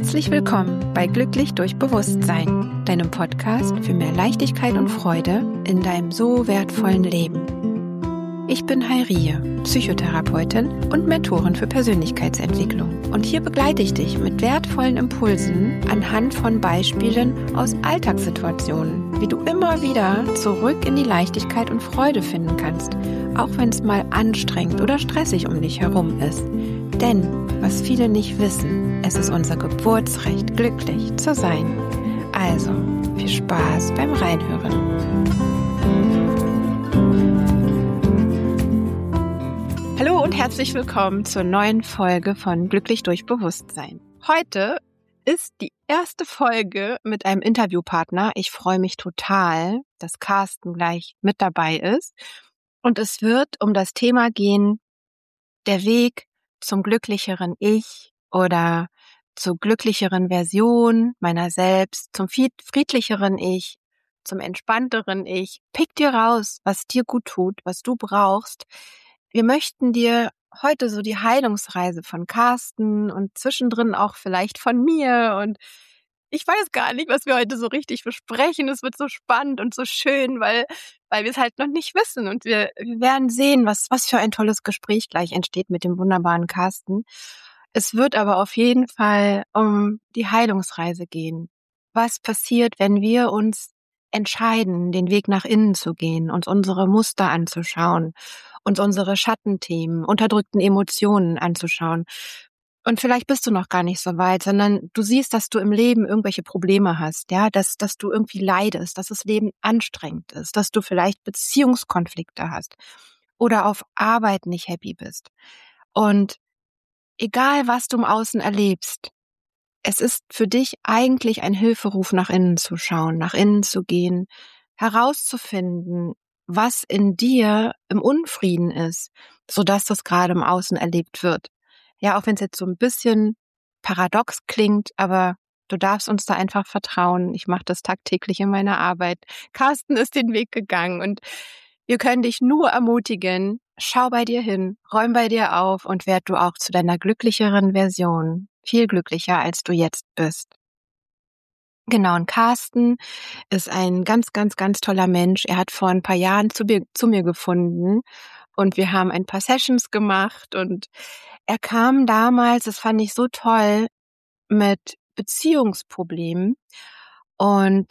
Herzlich willkommen bei Glücklich durch Bewusstsein, deinem Podcast für mehr Leichtigkeit und Freude in deinem so wertvollen Leben. Ich bin Heirie, Psychotherapeutin und Mentorin für Persönlichkeitsentwicklung. Und hier begleite ich dich mit wertvollen Impulsen anhand von Beispielen aus Alltagssituationen, wie du immer wieder zurück in die Leichtigkeit und Freude finden kannst, auch wenn es mal anstrengend oder stressig um dich herum ist. Denn, was viele nicht wissen, es ist unser Geburtsrecht, glücklich zu sein. Also, viel Spaß beim Reinhören. Hallo und herzlich willkommen zur neuen Folge von Glücklich durch Bewusstsein. Heute ist die erste Folge mit einem Interviewpartner. Ich freue mich total, dass Carsten gleich mit dabei ist. Und es wird um das Thema gehen, der Weg zum glücklicheren Ich oder zur glücklicheren Version meiner selbst, zum friedlicheren Ich, zum entspannteren Ich. Pick dir raus, was dir gut tut, was du brauchst. Wir möchten dir heute so die Heilungsreise von Carsten und zwischendrin auch vielleicht von mir, und ich weiß gar nicht, was wir heute so richtig besprechen. Es wird so spannend und so schön, weil wir es halt noch nicht wissen, und wir werden sehen, was für ein tolles Gespräch gleich entsteht mit dem wunderbaren Carsten. Es wird aber auf jeden Fall um die Heilungsreise gehen. Was passiert, wenn wir uns entscheiden, den Weg nach innen zu gehen, uns unsere Muster anzuschauen, uns unsere Schattenthemen, unterdrückten Emotionen anzuschauen. Und vielleicht bist du noch gar nicht so weit, sondern du siehst, dass du im Leben irgendwelche Probleme hast, ja, dass du irgendwie leidest, dass das Leben anstrengend ist, dass du vielleicht Beziehungskonflikte hast oder auf Arbeit nicht happy bist. Und egal, was du im Außen erlebst, es ist für dich eigentlich ein Hilferuf, nach innen zu schauen, nach innen zu gehen, herauszufinden, was in dir im Unfrieden ist, sodass das gerade im Außen erlebt wird. Ja, auch wenn es jetzt so ein bisschen paradox klingt, aber du darfst uns da einfach vertrauen. Ich mache das tagtäglich in meiner Arbeit. Carsten ist den Weg gegangen und wir können dich nur ermutigen, schau bei dir hin, räum bei dir auf und werd du auch zu deiner glücklicheren Version. Viel glücklicher, als du jetzt bist. Genau, und Carsten ist ein ganz, ganz, ganz toller Mensch. Er hat vor ein paar Jahren zu mir gefunden und wir haben ein paar Sessions gemacht, und er kam damals, das fand ich so toll, mit Beziehungsproblemen und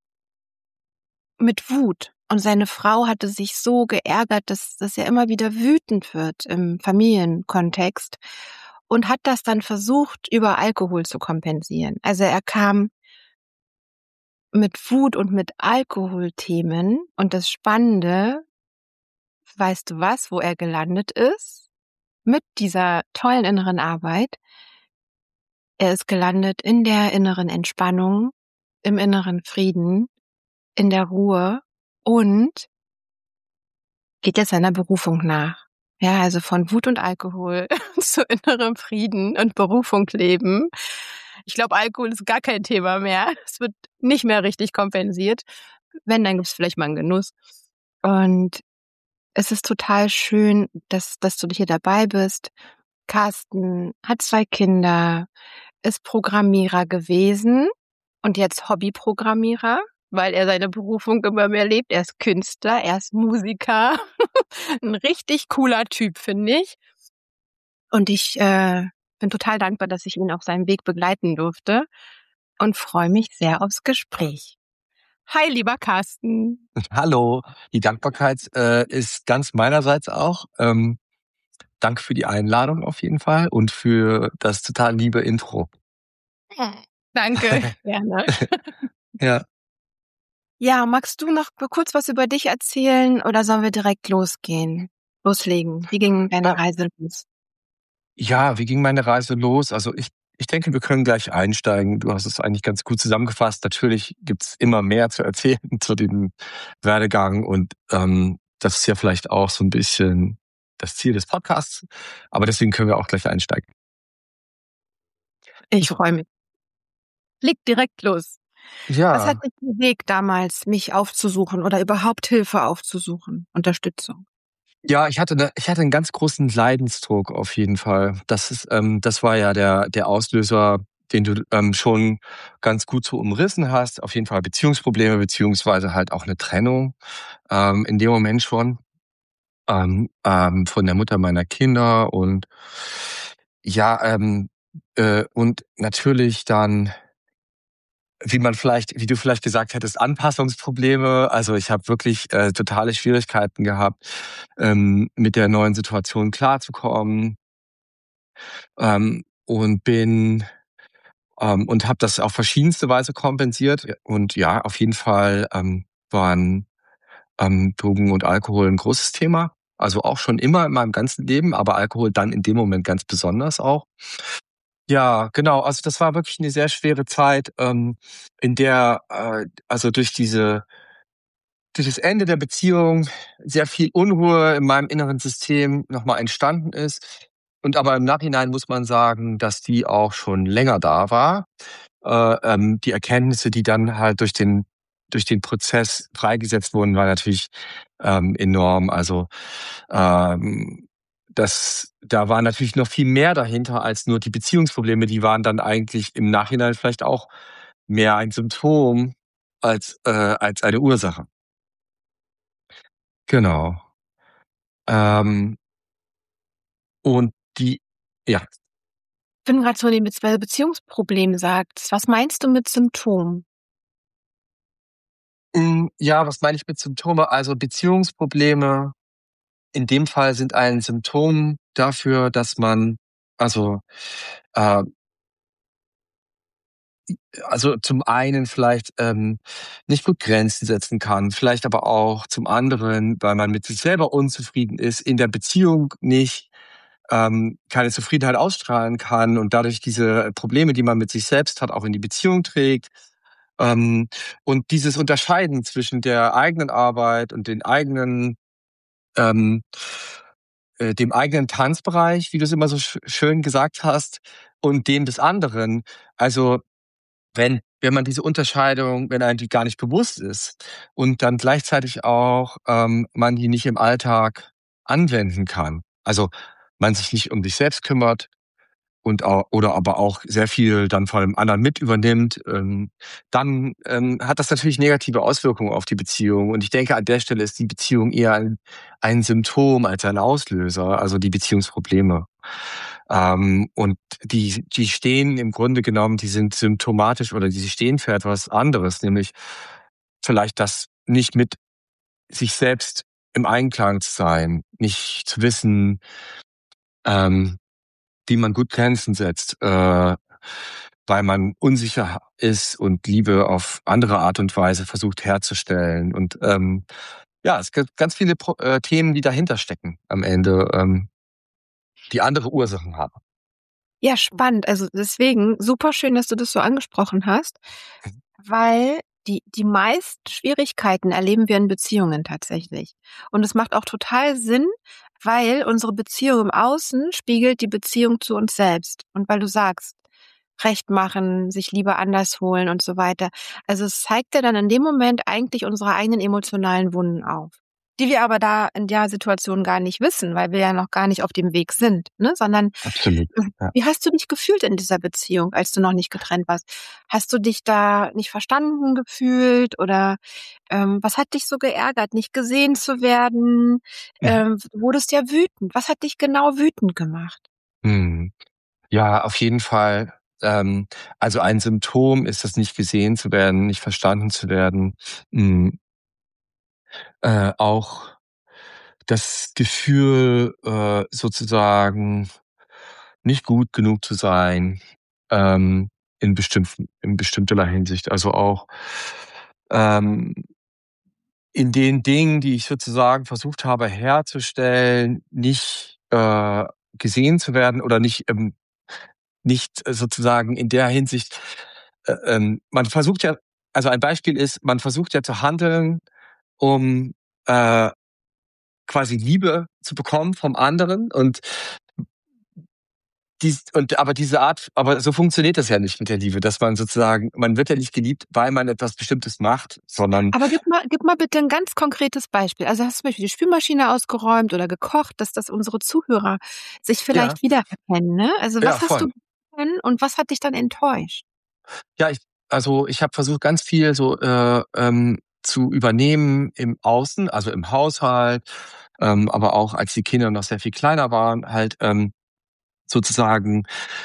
mit Wut. Und seine Frau hatte sich so geärgert, dass er immer wieder wütend wird im Familienkontext, und hat das dann versucht, über Alkohol zu kompensieren. Also er kam mit Wut und mit Alkoholthemen, und das Spannende, weißt du was, wo er gelandet ist? Mit dieser tollen inneren Arbeit. Er ist gelandet in der inneren Entspannung, im inneren Frieden, in der Ruhe und geht jetzt seiner Berufung nach. Ja, also von Wut und Alkohol zu innerem Frieden und Berufung leben. Ich glaube, Alkohol ist gar kein Thema mehr. Es wird nicht mehr richtig kompensiert. Wenn, dann gibt es vielleicht mal einen Genuss. Und es ist total schön, dass du hier dabei bist. Carsten hat 2 Kinder, ist Programmierer gewesen und jetzt Hobbyprogrammierer, weil er seine Berufung immer mehr lebt. Er ist Künstler, er ist Musiker. Ein richtig cooler Typ, finde ich. Und ich bin total dankbar, dass ich ihn auf seinem Weg begleiten durfte und freue mich sehr aufs Gespräch. Hi, lieber Carsten. Hallo, die Dankbarkeit ist ganz meinerseits auch. Danke für die Einladung auf jeden Fall und für das total liebe Intro. Danke, gerne. Ja. Ja, magst du noch kurz was über dich erzählen oder sollen wir direkt loslegen? Wie ging deine Reise los? Ja, wie ging meine Reise los? Also ich denke, wir können gleich einsteigen. Du hast es eigentlich ganz gut zusammengefasst. Natürlich gibt's immer mehr zu erzählen zu dem Werdegang, und das ist ja vielleicht auch so ein bisschen das Ziel des Podcasts. Aber deswegen können wir auch gleich einsteigen. Ich freue mich. Leg direkt los. Ja. Was hat dich bewegt damals, mich aufzusuchen oder überhaupt Hilfe aufzusuchen, Unterstützung? Ja, ich hatte einen ganz großen Leidensdruck auf jeden Fall. Das war ja der Auslöser, den du schon ganz gut so umrissen hast. Auf jeden Fall Beziehungsprobleme beziehungsweise halt auch eine Trennung in dem Moment schon von der Mutter meiner Kinder und ja, und natürlich dann, wie du vielleicht gesagt hättest, Anpassungsprobleme. Also ich habe wirklich totale Schwierigkeiten gehabt, mit der neuen Situation klarzukommen und bin und habe das auf verschiedenste Weise kompensiert. Und ja, auf jeden Fall waren Drogen und Alkohol ein großes Thema. Also auch schon immer in meinem ganzen Leben, aber Alkohol dann in dem Moment ganz besonders auch. Ja, genau. Also das war wirklich eine sehr schwere Zeit, in der also durch das Ende der Beziehung sehr viel Unruhe in meinem inneren System nochmal entstanden ist. Und aber im Nachhinein muss man sagen, dass die auch schon länger da war. Die Erkenntnisse, die dann halt durch den Prozess freigesetzt wurden, war natürlich enorm. Also ähm, da war natürlich noch viel mehr dahinter als nur die Beziehungsprobleme. Die waren dann eigentlich im Nachhinein vielleicht auch mehr ein Symptom als eine Ursache. Genau. Ähm, und die, ja, Ich bin gerade so in den Beziehungsproblem sagst. Was meinst du mit Symptom? ja, was meine ich mit Symptome? Also Beziehungsprobleme in dem Fall sind ein Symptom dafür, dass man, also, äh, also zum einen vielleicht nicht gut Grenzen setzen kann, vielleicht aber auch zum anderen, weil man mit sich selber unzufrieden ist, in der Beziehung nicht keine Zufriedenheit ausstrahlen kann und dadurch diese Probleme, die man mit sich selbst hat, auch in die Beziehung trägt. Ähm, und dieses Unterscheiden zwischen der eigenen Arbeit und ähm, dem eigenen Tanzbereich, wie du es immer so schön gesagt hast, und dem des anderen. Also wenn man diese Unterscheidung, wenn einem die gar nicht bewusst ist und dann gleichzeitig auch man die nicht im Alltag anwenden kann. Also man sich nicht um sich selbst kümmert, oder aber auch sehr viel dann von dem anderen mit übernimmt, dann hat das natürlich negative Auswirkungen auf die Beziehung. Und ich denke, an der Stelle ist die Beziehung eher ein Symptom als ein Auslöser, also die Beziehungsprobleme. Und die stehen im Grunde genommen, die sind symptomatisch oder die stehen für etwas anderes, nämlich vielleicht das nicht mit sich selbst im Einklang zu sein, nicht zu wissen, ähm, wie man gut Grenzen setzt, weil man unsicher ist und Liebe auf andere Art und Weise versucht herzustellen. Und ja, es gibt ganz viele Themen, die dahinter stecken am Ende, die andere Ursachen haben. Ja, spannend. Also deswegen super schön, dass du das so angesprochen hast, weil die meisten Schwierigkeiten erleben wir in Beziehungen tatsächlich. Und es macht auch total Sinn, weil unsere Beziehung im Außen spiegelt die Beziehung zu uns selbst. Und weil du sagst, Recht machen, sich lieber anders holen und so weiter. Also es zeigt ja dann in dem Moment eigentlich unsere eigenen emotionalen Wunden auf, die wir aber da in der Situation gar nicht wissen, weil wir ja noch gar nicht auf dem Weg sind, ne? Sondern Absolut. Ja. wie hast du dich gefühlt in dieser Beziehung, als du noch nicht getrennt warst? Hast du dich da nicht verstanden gefühlt oder was hat dich so geärgert, nicht gesehen zu werden? Du wurdest ja wütend. Was hat dich genau wütend gemacht? Mhm. Ja, auf jeden Fall. Also ein Symptom ist das, nicht gesehen zu werden, nicht verstanden zu werden. Mhm. Auch das Gefühl, sozusagen nicht gut genug zu sein, in bestimmter Hinsicht. Also auch ähm, in den Dingen, die ich sozusagen versucht habe herzustellen, nicht gesehen zu werden oder nicht sozusagen in der Hinsicht, man versucht ja, also ein Beispiel ist, man versucht ja zu handeln, um äh, quasi Liebe zu bekommen vom anderen aber diese Art, aber so funktioniert das ja nicht mit der Liebe, dass man sozusagen, man wird ja nicht geliebt, weil man etwas Bestimmtes macht, sondern Aber gib mal bitte ein ganz konkretes Beispiel. Also, hast du zum Beispiel die Spülmaschine ausgeräumt oder gekocht, dass unsere Zuhörer sich ja, vielleicht wiedererkennen, ne? Also, ja, was hast du voll. und was hat dich dann enttäuscht? Ja, ich habe versucht, ganz viel so zu übernehmen im Außen, also im Haushalt, aber auch als die Kinder noch sehr viel kleiner waren, halt sozusagen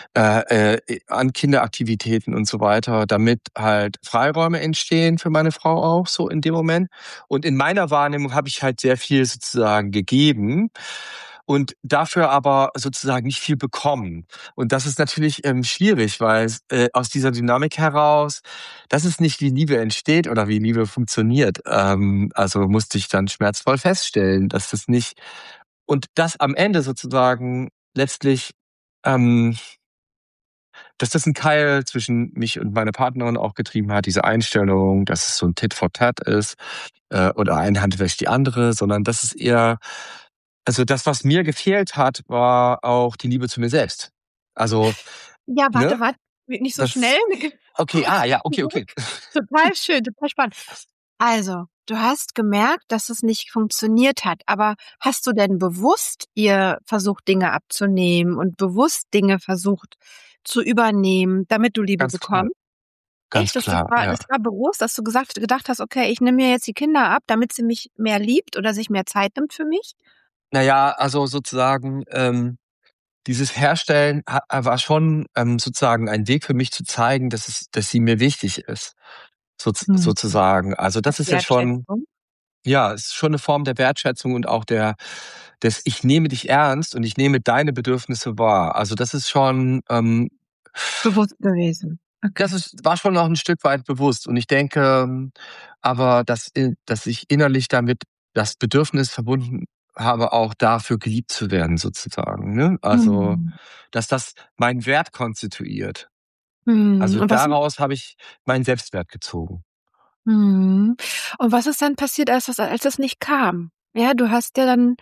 an Kinderaktivitäten und so weiter, damit halt Freiräume entstehen für meine Frau auch so in dem Moment. Und in meiner Wahrnehmung habe ich halt sehr viel sozusagen gegeben und dafür aber sozusagen nicht viel bekommen. Und das ist natürlich schwierig, weil aus dieser Dynamik heraus, das ist nicht, wie Liebe entsteht oder wie Liebe funktioniert. Also musste ich dann schmerzvoll feststellen, dass das nicht und das am Ende sozusagen letztlich ähm, dass das 'n Keil zwischen mich und meiner Partnerin auch getrieben hat, diese Einstellung, dass es so 'n Tit for Tat ist, oder eine Hand wäscht die andere, sondern das ist eher also das, was mir gefehlt hat, war auch die Liebe zu mir selbst. Also, Ja, ne, warte, nicht so das schnell. okay, ja, okay. Total schön, total spannend. Also, du hast gemerkt, dass es nicht funktioniert hat, aber hast du denn bewusst ihr versucht, Dinge abzunehmen und bewusst Dinge versucht zu übernehmen, damit du Liebe bekommst? Ganz Echt? Das klar, war ja. das war bewusst, dass du gedacht hast: „Okay, ich nehme mir jetzt die Kinder ab, damit sie mich mehr liebt oder sich mehr Zeit nimmt für mich?“ Na ja, also sozusagen, dieses Herstellen war schon, sozusagen ein Weg für mich zu zeigen, dass sie mir wichtig ist, Mhm. sozusagen. Also, Als das ist ja schon Wertschätzung. ja, es ist schon 'ne Form der Wertschätzung und auch des „Ich nehme dich ernst und ich nehme deine Bedürfnisse wahr.“ Also, das ist schon, Bewusst gewesen. das Okay. war schon noch 'n Stück weit bewusst und ich denke, aber dass ich innerlich damit das Bedürfnis verbunden habe, auch dafür geliebt zu werden sozusagen, ne? Also, Mhm. dass das meinen Wert konstituiert. Mhm. Also, daraus habe ich meinen Selbstwert gezogen. Mhm. Und was ist dann passiert, als das nicht kam? Ja, du hast ja dann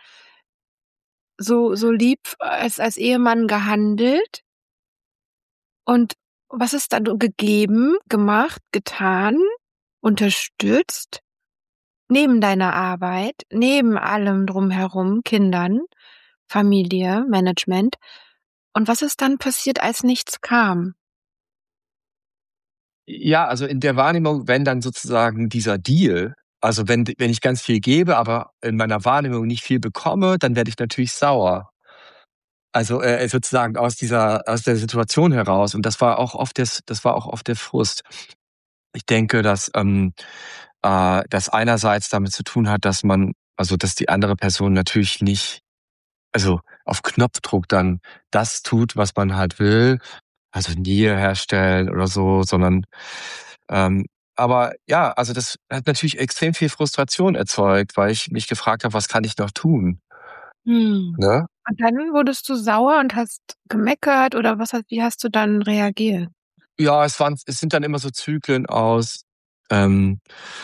so lieb als Ehemann gehandelt und was ist dann gegeben, gemacht, getan, unterstützt, neben deiner Arbeit, neben allem drumherum, Kindern, Familie, Management. Und was ist dann passiert, als nichts kam? Ja, also in der Wahrnehmung, wenn dann sozusagen dieser Deal also wenn ich ganz viel gebe, aber in meiner Wahrnehmung nicht viel bekomme, dann werde ich natürlich sauer. Also, sozusagen aus der Situation heraus und das war auch oft der Frust. Ich denke, dass, das einerseits damit zu tun hat, dass die andere Person natürlich nicht also auf Knopfdruck dann das tut, was man halt will, also Nähe herstellen oder so, sondern ähm, aber ja, also das hat natürlich extrem viel Frustration erzeugt, weil ich mich gefragt habe: „Was kann ich noch tun?“ Hm. Ne? Und dann wurdest du sauer und hast gemeckert oder wie hast du dann reagiert? Ja, es sind dann immer so Zyklen aus, ähm,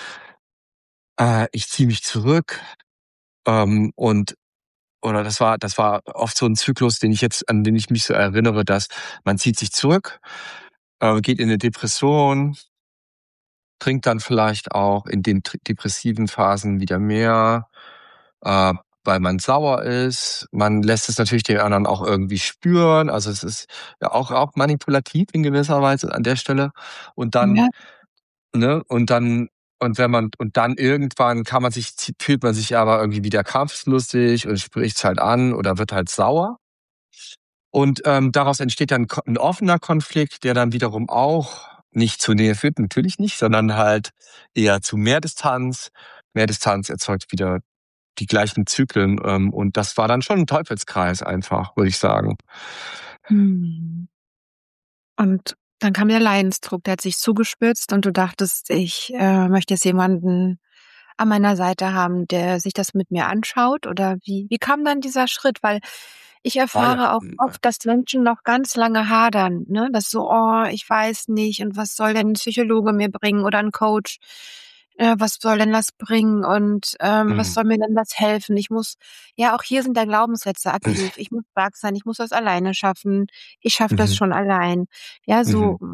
ich ziehe mich zurück, und oder das war oft so 'n Zyklus, an den ich mich so erinnere, dass man zieht sich zurück, geht in 'ne Depression, trinkt dann vielleicht auch in den depressiven Phasen wieder mehr, äh, weil man sauer ist. Man lässt es natürlich den anderen auch irgendwie spüren. Also, es ist ja auch manipulativ in gewisser Weise an der Stelle. Und dann Ja. ne, und dann irgendwann fühlt man sich aber irgendwie wieder kampflustig und spricht's halt an oder wird halt sauer. Und, daraus entsteht dann 'n offener Konflikt, der dann wiederum auch nicht zur Nähe führt, natürlich nicht, sondern halt eher zu mehr Distanz. Mehr Distanz erzeugt wieder die gleichen Zyklen, und das war dann schon 'n Teufelskreis einfach, würde ich sagen. Mhm. Und dann kam der Leidensdruck, der hat sich zugespitzt und du dachtest: „Ich, möchte jetzt jemanden an meiner Seite haben, der sich das mit mir anschaut“, oder wie kam dann dieser Schritt? Weil ich Ah ja, erfahre auch oft, dass Menschen noch ganz lange hadern, ne? Dass so: „Oh, ich weiß nicht und was soll denn 'n Psychologe mir bringen oder 'n Coach? Was soll denn das bringen und, was mhm, soll mir denn das helfen? Ich muss“ ja, auch hier sind ja Glaubenssätze aktiv. mhm, „Ich muss stark sein, ich muss das alleine schaffen, ich schaffe das mhm, schon allein.“ Ja, so mhm.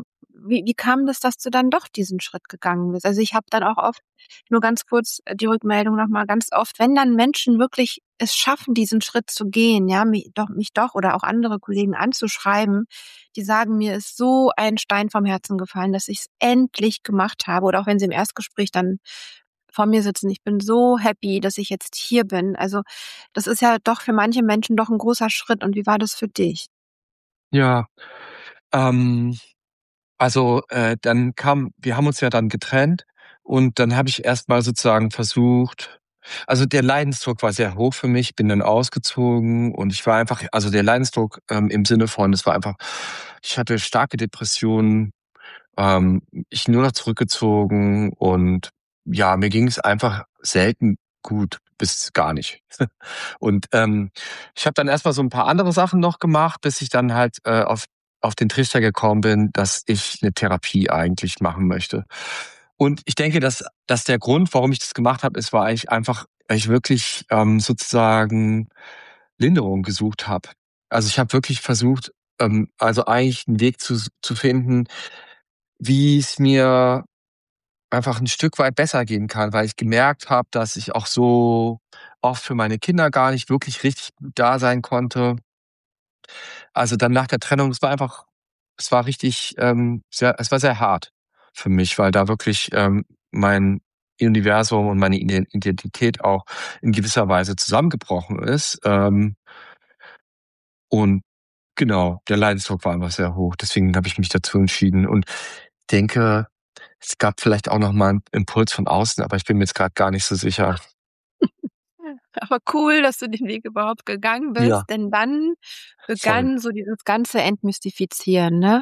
wie kam das, dass du dann doch diesen Schritt gegangen bist? Also ich habe dann auch oft, nur ganz kurz die Rückmeldung nochmal, ganz oft, wenn dann Menschen wirklich es schaffen, diesen Schritt zu gehen, ja, mich doch oder auch andere Kollegen anzuschreiben, die sagen, mir ist so ein Stein vom Herzen gefallen, dass ich es endlich gemacht habe. Oder auch wenn sie im Erstgespräch dann vor mir sitzen, ich bin so happy, dass ich jetzt hier bin. Also das ist ja doch für manche Menschen doch ein großer Schritt. Und wie war das für dich? Ja, ähm, also, wir haben uns ja dann getrennt und dann habe ich erst mal sozusagen versucht, also, der Leidensdruck war sehr hoch für mich, bin dann ausgezogen und ich war einfach, also, der Leidensdruck, im Sinne von, es war einfach, ich hatte starke Depressionen, ähm, ich nur noch zurückgezogen und ja, mir ging es einfach selten gut bis gar nicht. Und, ich habe dann erst mal so ein paar andere Sachen noch gemacht, bis ich dann halt, auf den Trichter gekommen bin, dass ich eine Therapie eigentlich machen möchte. Und ich denke, dass der Grund, warum ich das gemacht habe, ist, war eigentlich einfach, weil ich wirklich, sozusagen Linderung gesucht habe. Also, ich habe wirklich versucht, also eigentlich einen Weg zu finden, wie es mir einfach ein Stück weit besser gehen kann, weil ich gemerkt habe, dass ich auch so oft für meine Kinder gar nicht wirklich richtig gut da sein konnte. Also, dann nach der Trennung, es war richtig, es war sehr hart für mich, weil da wirklich, mein Universum und meine Identität auch in gewisser Weise zusammengebrochen ist. Und genau, der Leidensdruck war einfach sehr hoch. Deswegen habe ich mich dazu entschieden und denke, es gab vielleicht auch noch mal 'n Impuls von außen, aber ich bin mir jetzt grad gar nicht so sicher. Aber cool, dass du den Weg überhaupt gegangen Ja, bist, denn dann voll. begann so dieses ganze Entmystifizieren, ne?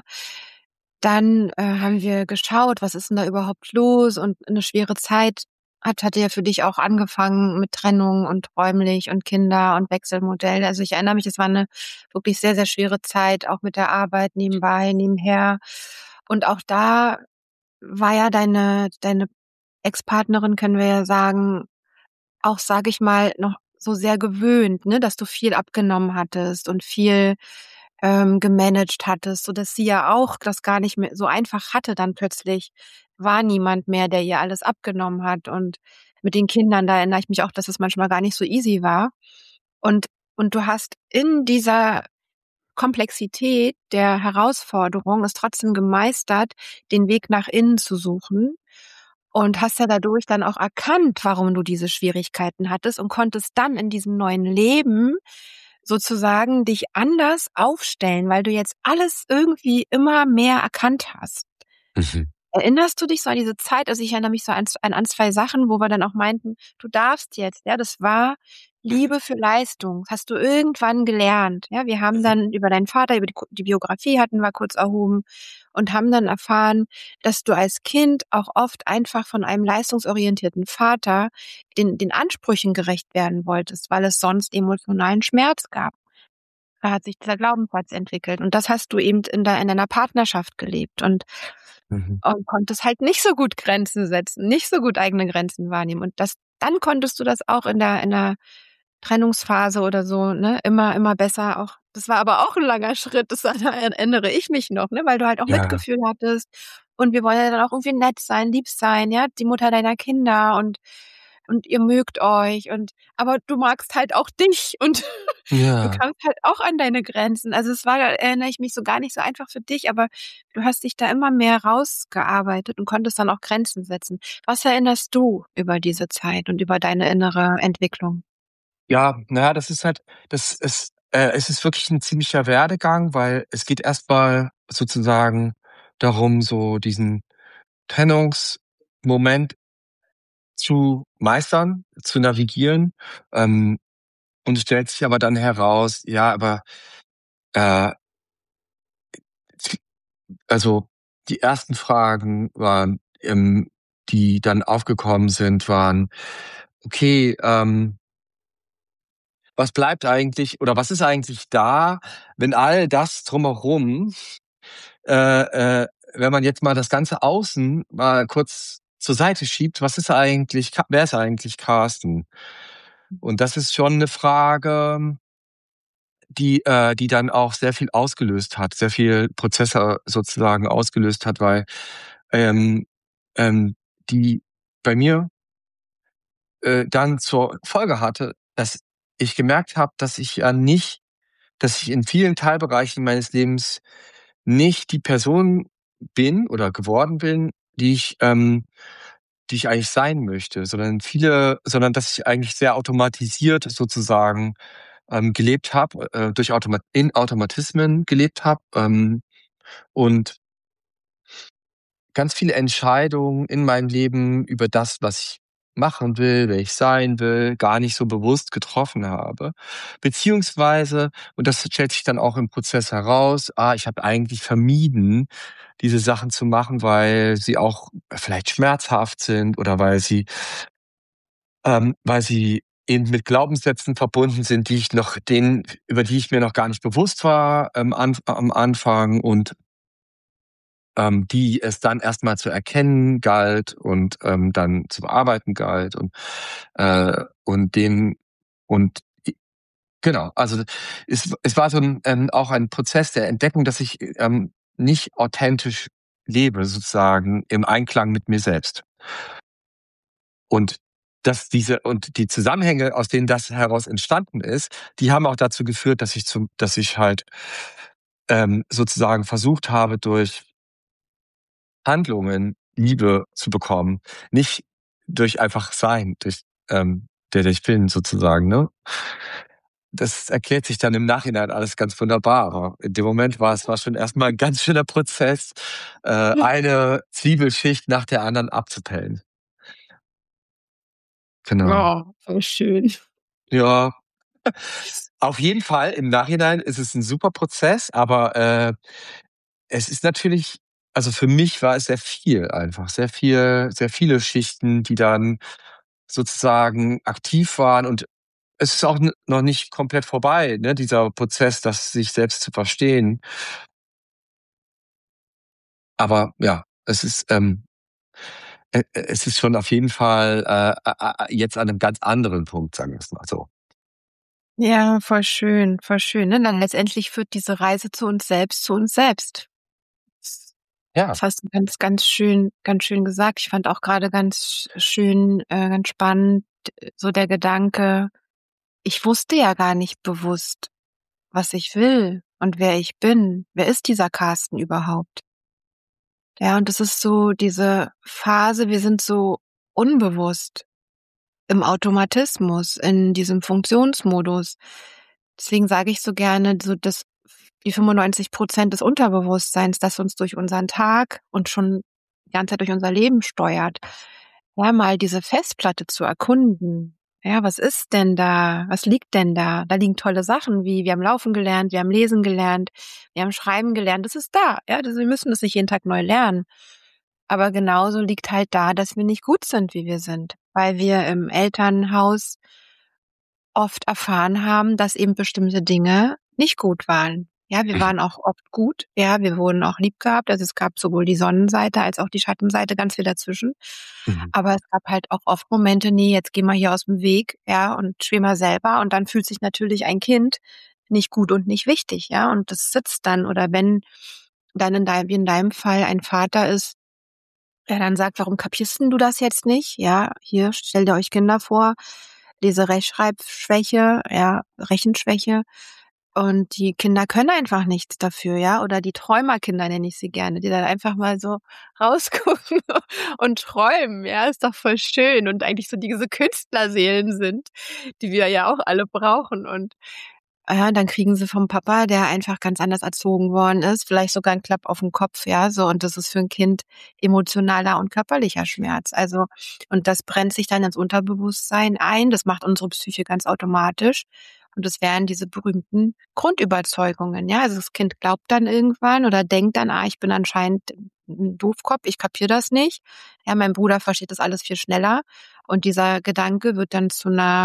Dann, haben wir geschaut, was ist denn da überhaupt los? Und 'ne schwere Zeit hatte ja für dich auch angefangen mit Trennung und räumlich und Kinder und Wechselmodell. Also, ich erinnere mich, es war 'ne wirklich sehr, sehr schwere Zeit, auch mit der Arbeit nebenbei, nebenher. Und auch da war ja deine Ex-Partnerin, können wir ja sagen, auch, sage ich mal, noch so sehr gewöhnt, ne, dass du viel abgenommen hattest und viel, gemanagt hattest, sodass sie ja auch das gar nicht mehr so einfach hatte. Dann plötzlich war niemand mehr, der ihr alles abgenommen hat. Und mit den Kindern, da erinnere ich mich auch, dass es manchmal gar nicht so easy war. Und du hast in dieser Komplexität der Herausforderung es trotzdem gemeistert, den Weg nach innen zu suchen und hast ja dadurch dann auch erkannt, warum du diese Schwierigkeiten hattest und konntest dann in diesem neuen Leben sozusagen dich anders aufstellen, weil du jetzt alles irgendwie immer mehr erkannt hast. Mhm. Erinnerst du dich so an diese Zeit? Also, ich erinnere mich so an 2 Sachen, wo wir dann auch meinten: „Du darfst jetzt“, ja, das war Liebe für Leistung. Das hast du irgendwann gelernt, ja? Wir haben dann über deinen Vater, über die Biografie hatten wir kurz erhoben und haben dann erfahren, dass du als Kind auch oft einfach von einem leistungsorientierten Vater den Ansprüchen gerecht werden wolltest, weil es sonst emotionalen Schmerz gab. Da hat sich dieser Glaubenssatz entwickelt und das hast du eben in deiner Partnerschaft gelebt Mhm. und konntest halt nicht so gut Grenzen setzen, nicht so gut eigene Grenzen wahrnehmen. Und das dann konntest du das auch in der Trennungsphase oder so, ne, immer besser auch, das war aber auch 'n langer Schritt, das da erinnere ich mich noch, ne, weil du halt auch Ja, Mitgefühl hattest. Und wir wollen ja dann auch irgendwie nett sein, lieb sein, ja, die Mutter deiner Kinder und ihr mögt euch aber du magst halt auch dich und du ja, kamst halt auch an deine Grenzen. Also, es war, da erinnere ich mich, so gar nicht so einfach für dich, aber du hast dich da immer mehr rausgearbeitet und konntest dann auch Grenzen setzen. Was erinnerst du über diese Zeit und über deine innere Entwicklung? ja, na ja, das ist halt, es ist wirklich 'n ziemlicher Werdegang, weil es geht erst mal sozusagen darum, so diesen Trennungsmoment zu meistern, zu navigieren. Ähm, und es stellt sich aber dann heraus, ja, aber, äh, also, die ersten Fragen waren, die dann aufgekommen sind, waren: „Okay, was bleibt eigentlich oder was ist eigentlich da, wenn all das drumherum, äh, wenn man jetzt mal das ganze Außen mal kurz zur Seite schiebt, was ist eigentlich wer ist eigentlich Carsten?“ Und das ist schon 'ne Frage, die dann auch sehr viel ausgelöst hat, sehr viel Prozesse sozusagen ausgelöst hat, weil ähm, die bei mir dann zur Folge hatte, dass ich gemerkt habe, dass ich in vielen Teilbereichen meines Lebens nicht die Person bin oder geworden bin, die ich eigentlich sein möchte, sondern dass ich eigentlich sehr automatisiert sozusagen gelebt habe, in Automatismen gelebt habe, und ganz viele Entscheidungen in meinem Leben über das, was ich machen will, wer ich sein will, gar nicht so bewusst getroffen habe. Beziehungsweise, und das stellt sich dann auch im Prozess heraus, ich habe eigentlich vermieden, diese Sachen zu machen, weil sie auch vielleicht schmerzhaft sind oder weil sie eben mit Glaubenssätzen verbunden sind, über die ich mir noch gar nicht bewusst war, am Anfang, und die es dann erstmal zu erkennen galt und dann zu bearbeiten galt und dem und i genau, also es war so auch ein Prozess der Entdeckung, dass ich nicht authentisch lebe, sozusagen im Einklang mit mir selbst. Und und die Zusammenhänge, aus denen das heraus entstanden ist, die haben auch dazu geführt, dass ich halt sozusagen versucht habe, durch Handlungen Liebe zu bekommen, nicht durch einfach Sein, durch der ich bin sozusagen, ne? Das erklärt sich dann im Nachhinein alles ganz wunderbar, aber in dem Moment war schon erst mal 'n ganz schöner Prozess, eine Zwiebelschicht nach der anderen abzupellen. Genau. Oh, voll schön. Ja, auf jeden Fall im Nachhinein ist es 'n super Prozess, aber es ist natürlich, also für mich war es sehr viel einfach, sehr viele Schichten, die dann sozusagen aktiv waren, und es ist auch noch nicht komplett vorbei, ne, dieser Prozess, das sich selbst zu verstehen. Aber ja, es ist schon auf jeden Fall jetzt an einem ganz anderen Punkt, sagen wir es mal so. Ja, voll schön, ne? Dann letztendlich führt diese Reise zu uns selbst zu uns selbst. Ja. Das hast du ganz schön gesagt. Ich fand auch grade ganz schön, ganz spannend, so der Gedanke: „Ich wusste ja gar nicht bewusst, was ich will und wer ich bin. Wer ist dieser Carsten überhaupt?“ Ja, und das ist so diese Phase, wir sind so unbewusst im Automatismus, in diesem Funktionsmodus. Deswegen sage ich so gerne, so dass die 95% des Unterbewusstseins, das uns durch unseren Tag und schon die ganze Zeit durch unser Leben steuert, ja, mal diese Festplatte zu erkunden. Ja, was ist denn da? Was liegt denn da? Da liegen tolle Sachen wie wir haben Laufen gelernt, wir haben Lesen gelernt, wir haben Schreiben gelernt. Das ist da. Ja, wir müssen das nicht jeden Tag neu lernen. Aber genauso liegt halt da, dass wir nicht gut sind, wie wir sind, weil wir im Elternhaus oft erfahren haben, dass eben bestimmte Dinge nicht gut waren. Ja, wir Mhm. waren auch oft gut. Ja, wir wurden auch lieb gehabt. Also es gab sowohl die Sonnenseite als auch die Schattenseite, ganz viel dazwischen. Mhm. Aber es gab halt auch oft Momente, nee, jetzt geh mal hier aus dem Weg, ja, und schwimm mal selber. Und dann fühlt sich natürlich ein Kind nicht gut und nicht wichtig, ja. Und das sitzt dann, oder wenn dann wie in deinem Fall ein Vater ist, der dann sagt: „Warum kapierst 'n du das jetzt nicht? Ja, hier, stellt ihr euch Kinder vor, Leserechtschreibschwäche, ja, Rechenschwäche, und die Kinder können einfach nichts dafür, ja, oder die Träumerkinder nenne ich sie gerne, die dann einfach mal so rausgucken und träumen, ja, ist doch voll schön und eigentlich so diese Künstlerseelen sind, die wir ja auch alle brauchen. Und ja, dann kriegen sie vom Papa, der einfach ganz anders erzogen worden ist, vielleicht sogar 'n Klapp auf 'n Kopf, ja, so, und das ist für 'n Kind emotionaler und körperlicher Schmerz. Also, und das brennt sich dann ins Unterbewusstsein ein. Das macht unsere Psyche ganz automatisch. Und das wären diese berühmten Grundüberzeugungen, ja? Also, das Kind glaubt dann irgendwann oder denkt dann: „Ah, ich bin anscheinend 'n Doofkopf, ich kapiere das nicht. Ja, mein Bruder versteht das alles viel schneller.“ Und dieser Gedanke wird dann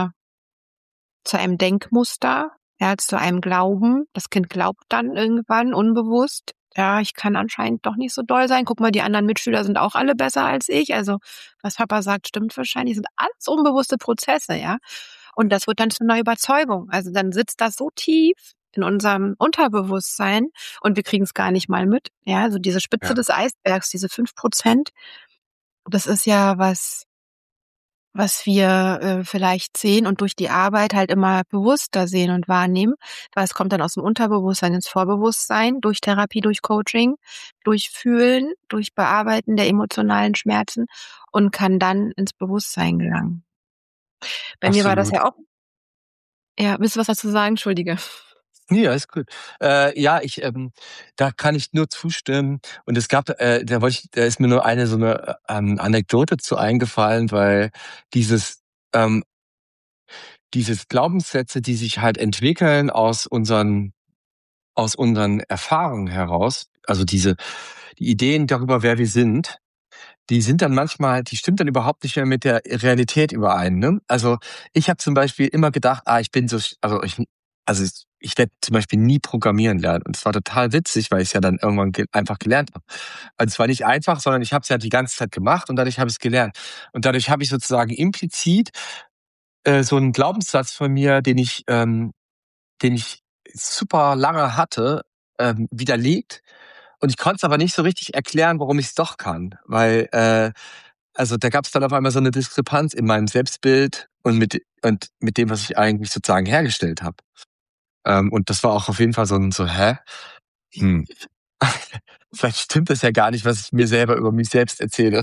zu einem Denkmuster, ja, zu einem Glauben. Das Kind glaubt dann irgendwann unbewusst: „Ja, ich kann anscheinend doch nicht so doll sein. Guck mal, die anderen Mitschüler sind auch alle besser als ich. Also, was Papa sagt, stimmt wahrscheinlich.“ Das sind alles unbewusste Prozesse, ja? Und das wird dann zu 'ner Überzeugung. Also, dann sitzt das so tief, in unserem Unterbewusstsein und wir kriegen es gar nicht mal mit. Ja, also diese Spitze Ja, des Eisbergs, diese 5%, das ist ja was wir vielleicht sehen und durch die Arbeit halt immer bewusster sehen und wahrnehmen, weil es kommt dann aus dem Unterbewusstsein ins Vorbewusstsein, durch Therapie, durch Coaching, durch Fühlen, durch Bearbeiten der emotionalen Schmerzen und kann dann ins Bewusstsein gelangen. Bei mir war das absolut. ja auch. Ja, willst du was dazu sagen? Entschuldige. Ja, ist gut. Ja, da kann ich nur zustimmen. Und es gab, da ist mir nur eine so eine Anekdote zu eingefallen, weil dieses, ähm, dieses Glaubenssätze, die sich halt entwickeln aus unseren Erfahrungen heraus, also die Ideen darüber, wer wir sind, die sind dann manchmal, die stimmt dann überhaupt nicht mehr mit der Realität überein. Ne? Also ich habe zum Beispiel immer gedacht, ich bin so, ich werde zum Beispiel nie programmieren lernen. Und es war total witzig, weil ich es ja dann irgendwann einfach gelernt habe. Also es war nicht einfach, sondern ich habe es ja die ganze Zeit gemacht und dadurch habe ich es gelernt. Und dadurch habe ich sozusagen implizit so einen Glaubenssatz von mir, den ich super lange hatte, widerlegt. Und ich konnte es aber nicht so richtig erklären, warum ich es doch kann. Weil, also da gab es dann auf einmal so eine Diskrepanz in meinem Selbstbild und mit dem, was ich eigentlich sozusagen hergestellt habe. Und das war auch auf jeden Fall hä? Hm. Vielleicht stimmt das ja gar nicht, was ich mir selber über mich selbst erzähle.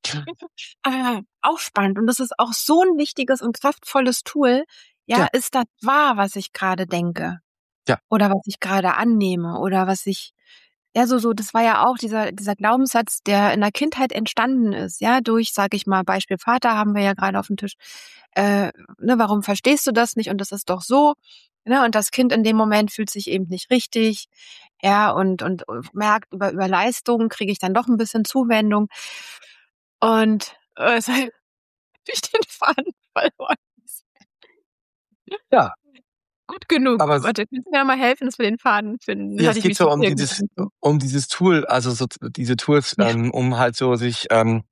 Auch spannend. Und das ist auch so ein wichtiges und kraftvolles Tool. Ja, Ja, ist das wahr, was ich gerade denke? ja, Oder was ich gerade annehme? Oder was ich, ja, so, das war ja auch dieser Glaubenssatz, der in der Kindheit entstanden ist, ja, durch, sage ich mal, Beispiel Vater haben wir ja gerade auf dem Tisch. Warum verstehst du das nicht? Und das ist doch so. Ne? Und das Kind in dem Moment fühlt sich eben nicht richtig, ja, und merkt, über Leistungen kriege ich dann doch ein bisschen Zuwendung. Und es hat durch den Faden verloren. ja. Gut genug. Aber Warte, kannst du mir mal helfen, dass wir den Faden finden? ja, Hatte es ich geht mich so so irgendwo. um dieses Tool, also diese Tools, Ja, um halt so sich,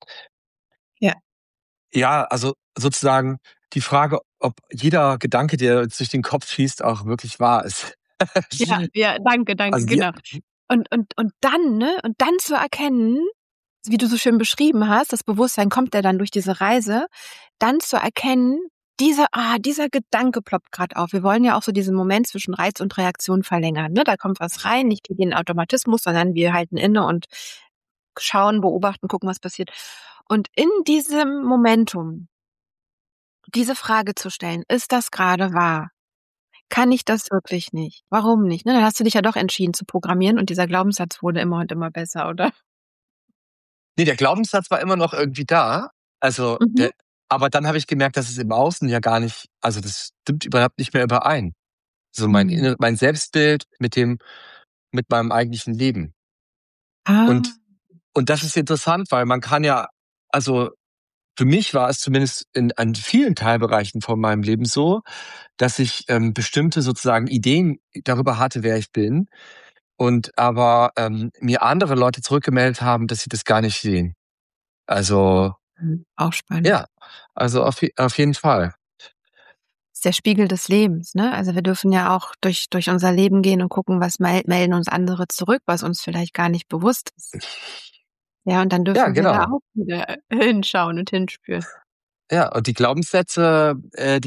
ja, ja, also sozusagen die Frage, ob jeder Gedanke, der uns durch den Kopf schießt, auch wirklich wahr ist. ja, ja, danke, Also die, genau. Und dann, ne, und dann zu erkennen, wie du so schön beschrieben hast, das Bewusstsein kommt ja dann durch diese Reise, dann zu erkennen, dieser Gedanke ploppt gerade auf. Wir wollen ja auch so diesen Moment zwischen Reiz und Reaktion verlängern, ne? Da kommt was rein, nicht wie den Automatismus, sondern wir halten inne und schauen, beobachten, gucken, was passiert. Und in diesem Momentum diese Frage zu stellen: „Ist das gerade wahr? Kann ich das wirklich nicht? Warum nicht?“ Ne, dann hast du dich ja doch entschieden zu programmieren und dieser Glaubenssatz wurde immer und immer besser, oder? nee, der Glaubenssatz war immer noch irgendwie da. Also Mhm. aber dann habe ich gemerkt, dass es im Außen ja gar nicht, also das stimmt überhaupt nicht mehr überein. So Mhm. mein Selbstbild mit meinem eigentlichen Leben. Und, Ah. und das ist interessant, weil man kann ja, also für mich war es zumindest an vielen Teilbereichen von meinem Leben so, dass ich bestimmte sozusagen Ideen darüber hatte, wer ich bin, und aber mir andere Leute zurückgemeldet haben, dass sie das gar nicht sehen. Also Auch spannend. ja, also auf jeden Fall. Ist der Spiegel des Lebens, ne? Also, wir dürfen ja auch durch unser Leben gehen und gucken, was melden uns andere zurück, was uns vielleicht gar nicht bewusst ist. Ja, und dann Ja, dürfen wir da genau. auch wieder hinschauen und hinspüren. Ja, und die Glaubenssätze,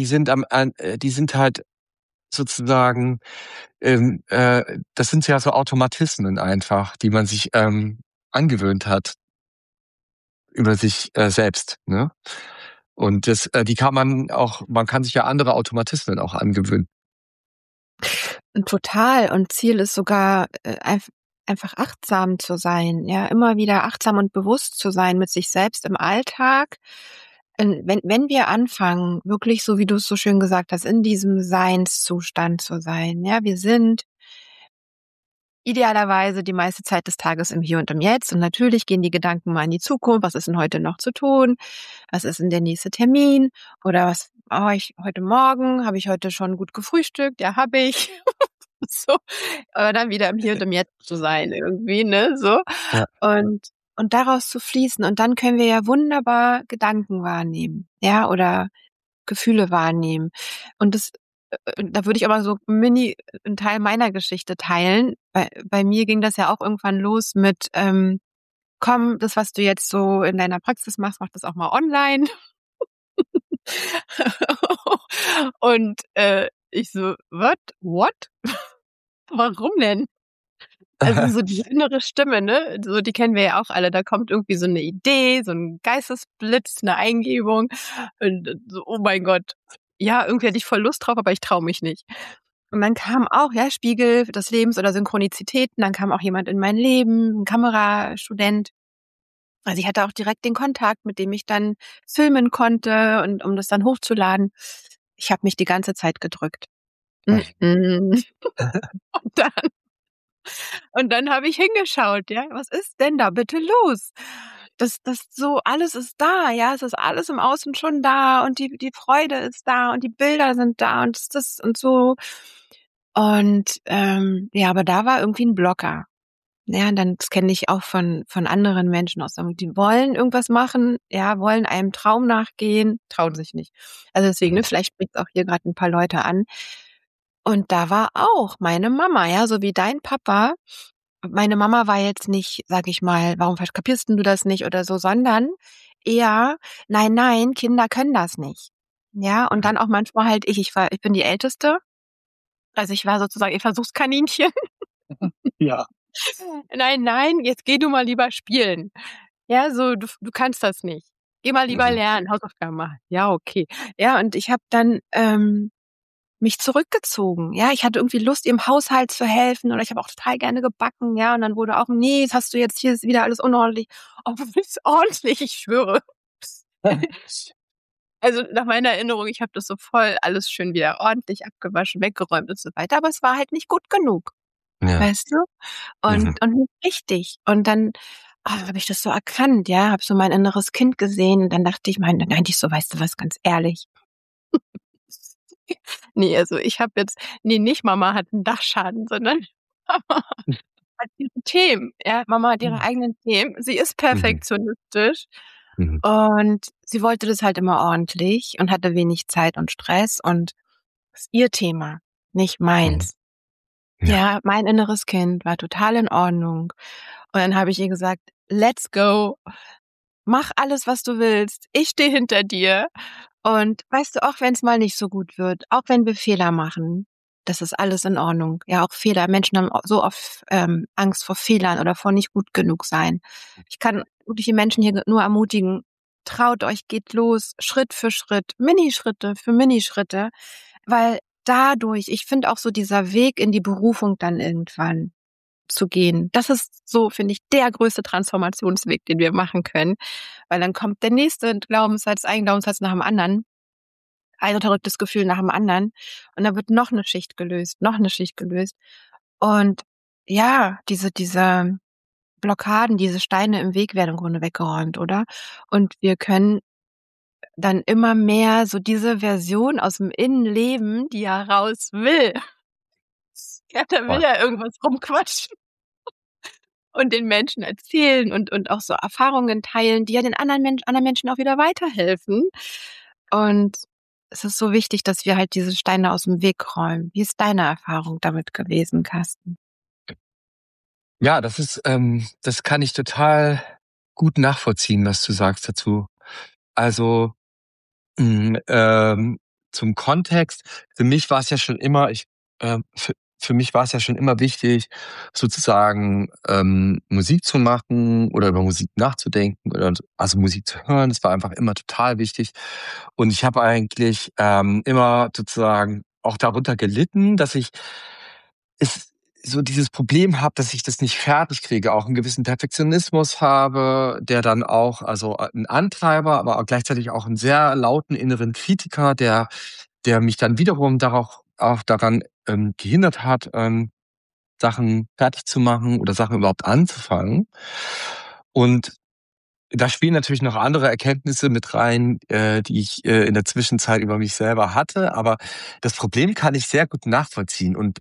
die sind halt sozusagen, das sind ja so Automatismen einfach, die man sich angewöhnt hat über sich selbst, ne? Und man kann sich ja andere Automatismen auch angewöhnen. Total. Und Ziel ist sogar, einfach achtsam zu sein, ja, immer wieder achtsam und bewusst zu sein mit sich selbst im Alltag. Wenn wir anfangen, wirklich so, wie du es so schön gesagt hast, in diesem Seinszustand zu sein, ja, wir sind idealerweise die meiste Zeit des Tages im Hier und im Jetzt und natürlich gehen die Gedanken mal in die Zukunft. Was ist denn heute noch zu tun? Was ist denn der nächste Termin? Oder was ich heute Morgen? Habe ich heute schon gut gefrühstückt? Ja, habe ich. So, aber dann wieder im Hier und im Jetzt zu sein irgendwie, ne, so. Ja. Und daraus zu fließen und dann können wir ja wunderbar Gedanken wahrnehmen, ja, oder Gefühle wahrnehmen. Und das da würde ich aber so mini einen Teil meiner Geschichte teilen. Bei mir ging das ja auch irgendwann los mit, komm, das, was du jetzt so in deiner Praxis machst, mach das auch mal online. Und ich so, what? What? Warum denn? Also so diese innere Stimme, ne? So, die kennen wir ja auch alle. Da kommt irgendwie so eine Idee, so ein Geistesblitz, eine Eingebung. Und so, oh mein Gott. Ja, irgendwie hatte ich voll Lust drauf, aber ich traue mich nicht. Und dann kam auch, ja, Spiegel des Lebens oder Synchronizitäten. Dann kam auch jemand in mein Leben, ein Kamerastudent. Also ich hatte auch direkt den Kontakt, mit dem ich dann filmen konnte und um das dann hochzuladen. Ich habe mich die ganze Zeit gedrückt. Mhm. Und dann Und dann habe ich hingeschaut, ja, was ist denn da bitte los? Das so alles ist da, ja, es ist alles im Außen schon da und die Freude ist da und die Bilder sind da und das und so. Und, ja, aber da war irgendwie ein Blocker. Ja, und dann das kenne ich auch von anderen Menschen aus die wollen irgendwas machen, ja, wollen einem Traum nachgehen, trauen sich nicht. Also deswegen, ne, vielleicht spricht's auch hier grad 'n paar Leute an. Und da war auch meine Mama, ja, so wie dein Papa. Meine Mama war jetzt nicht, sage ich mal: „Warum kapierst 'n du das nicht?" oder so, sondern eher: „Nein, nein, Kinder können das nicht." Ja, und dann auch manchmal halt ich bin die Älteste, also ich war sozusagen ihr Versuchskaninchen. Ja. „Nein, nein, jetzt geh du mal lieber spielen." Ja, so: „Du kannst das nicht. Geh mal lieber Mhm. lernen, Hausaufgaben machen." Ja, okay. Ja, und ich habe dann, mich zurückgezogen. Ja, ich hatte irgendwie Lust, ihr im Haushalt zu helfen oder ich habe auch total gerne gebacken, ja, und dann wurde auch: „Ne, das hast du jetzt hier ist wieder alles unordentlich." Oh, ist ordentlich, ich schwöre. Also, nach meiner Erinnerung, ich habe das so voll alles schön wieder ordentlich abgewaschen, weggeräumt und so weiter, aber es war halt nicht gut genug, Ja. weißt du? Mhm. Und nicht richtig. Und dann, habe ich das so erkannt, ja, habe so mein inneres Kind gesehen und dann dachte ich mir eigentlich so: „Weißt du was, ganz ehrlich." Ne, also ich habe jetzt nicht Mama hat 'n Dachschaden, sondern Mama hat ihre Themen, ja? Mama hat ihre Mhm. eigenen Themen. Sie ist Mhm. perfektionistisch Mhm. und sie wollte das halt immer ordentlich und hatte wenig Zeit und Stress und ist ihr Thema, nicht Mhm. meins. Ja. Ja, mein inneres Kind war total in Ordnung. Und dann habe ich ihr gesagt: „Let's go. Mach alles, was du willst. Ich stehe hinter dir." Und weißt du, auch wenn's mal nicht so gut wird, auch wenn wir Fehler machen, das ist alles in Ordnung. Ja, auch Fehler. Menschen haben so oft, Angst vor Fehlern oder vor nicht gut genug sein. Ich kann wirklich die Menschen hier nur ermutigen: Traut euch, geht los, Schritt für Schritt, Minischritte für Minischritte, weil dadurch ich finde auch so dieser Weg in die Berufung dann irgendwann zu gehen. Das ist so, finde ich, der größte Transformationsweg, den wir machen können, weil dann kommt der nächste Glaubenssatz, ein Glaubenssatz nach dem anderen, ein unterdrücktes Gefühl nach dem anderen und dann wird noch 'ne Schicht gelöst, noch 'ne Schicht gelöst. Und ja, diese Blockaden, diese Steine im Weg werden im Grunde weggeräumt, oder? Und wir können dann immer mehr so diese Version aus'm Innen leben, die ja raus will. Ja, da will Voll. ja irgendwas rumquatschen. Und den Menschen erzählen und auch so Erfahrungen teilen, die ja den anderen Menschen auch wieder weiterhelfen. Und es ist so wichtig, dass wir halt diese Steine aus'm Weg räumen. Wie ist deine Erfahrung damit gewesen, Carsten? Ja, das kann ich total gut nachvollziehen, was du sagst dazu. Also, hm, zum Kontext, für mich war es ja schon immer für mich war es ja schon immer wichtig, sozusagen, Musik zu machen oder über Musik nachzudenken oder also Musik zu hören. Das war einfach immer total wichtig. Und ich habe eigentlich, immer sozusagen auch darunter gelitten, dass ich es so dieses Problem habe, dass ich das nicht fertig kriege, auch einen gewissen Perfektionismus habe, der dann auch also, 'n Antreiber, aber auch gleichzeitig auch einen sehr lauten inneren Kritiker, der mich dann wiederum darauf auch daran, gehindert hat, Sachen fertig zu machen oder Sachen überhaupt anzufangen. Und da spielen natürlich noch andere Erkenntnisse mit rein, die ich, in der Zwischenzeit über mich selber hatte, aber das Problem kann ich sehr gut nachvollziehen und,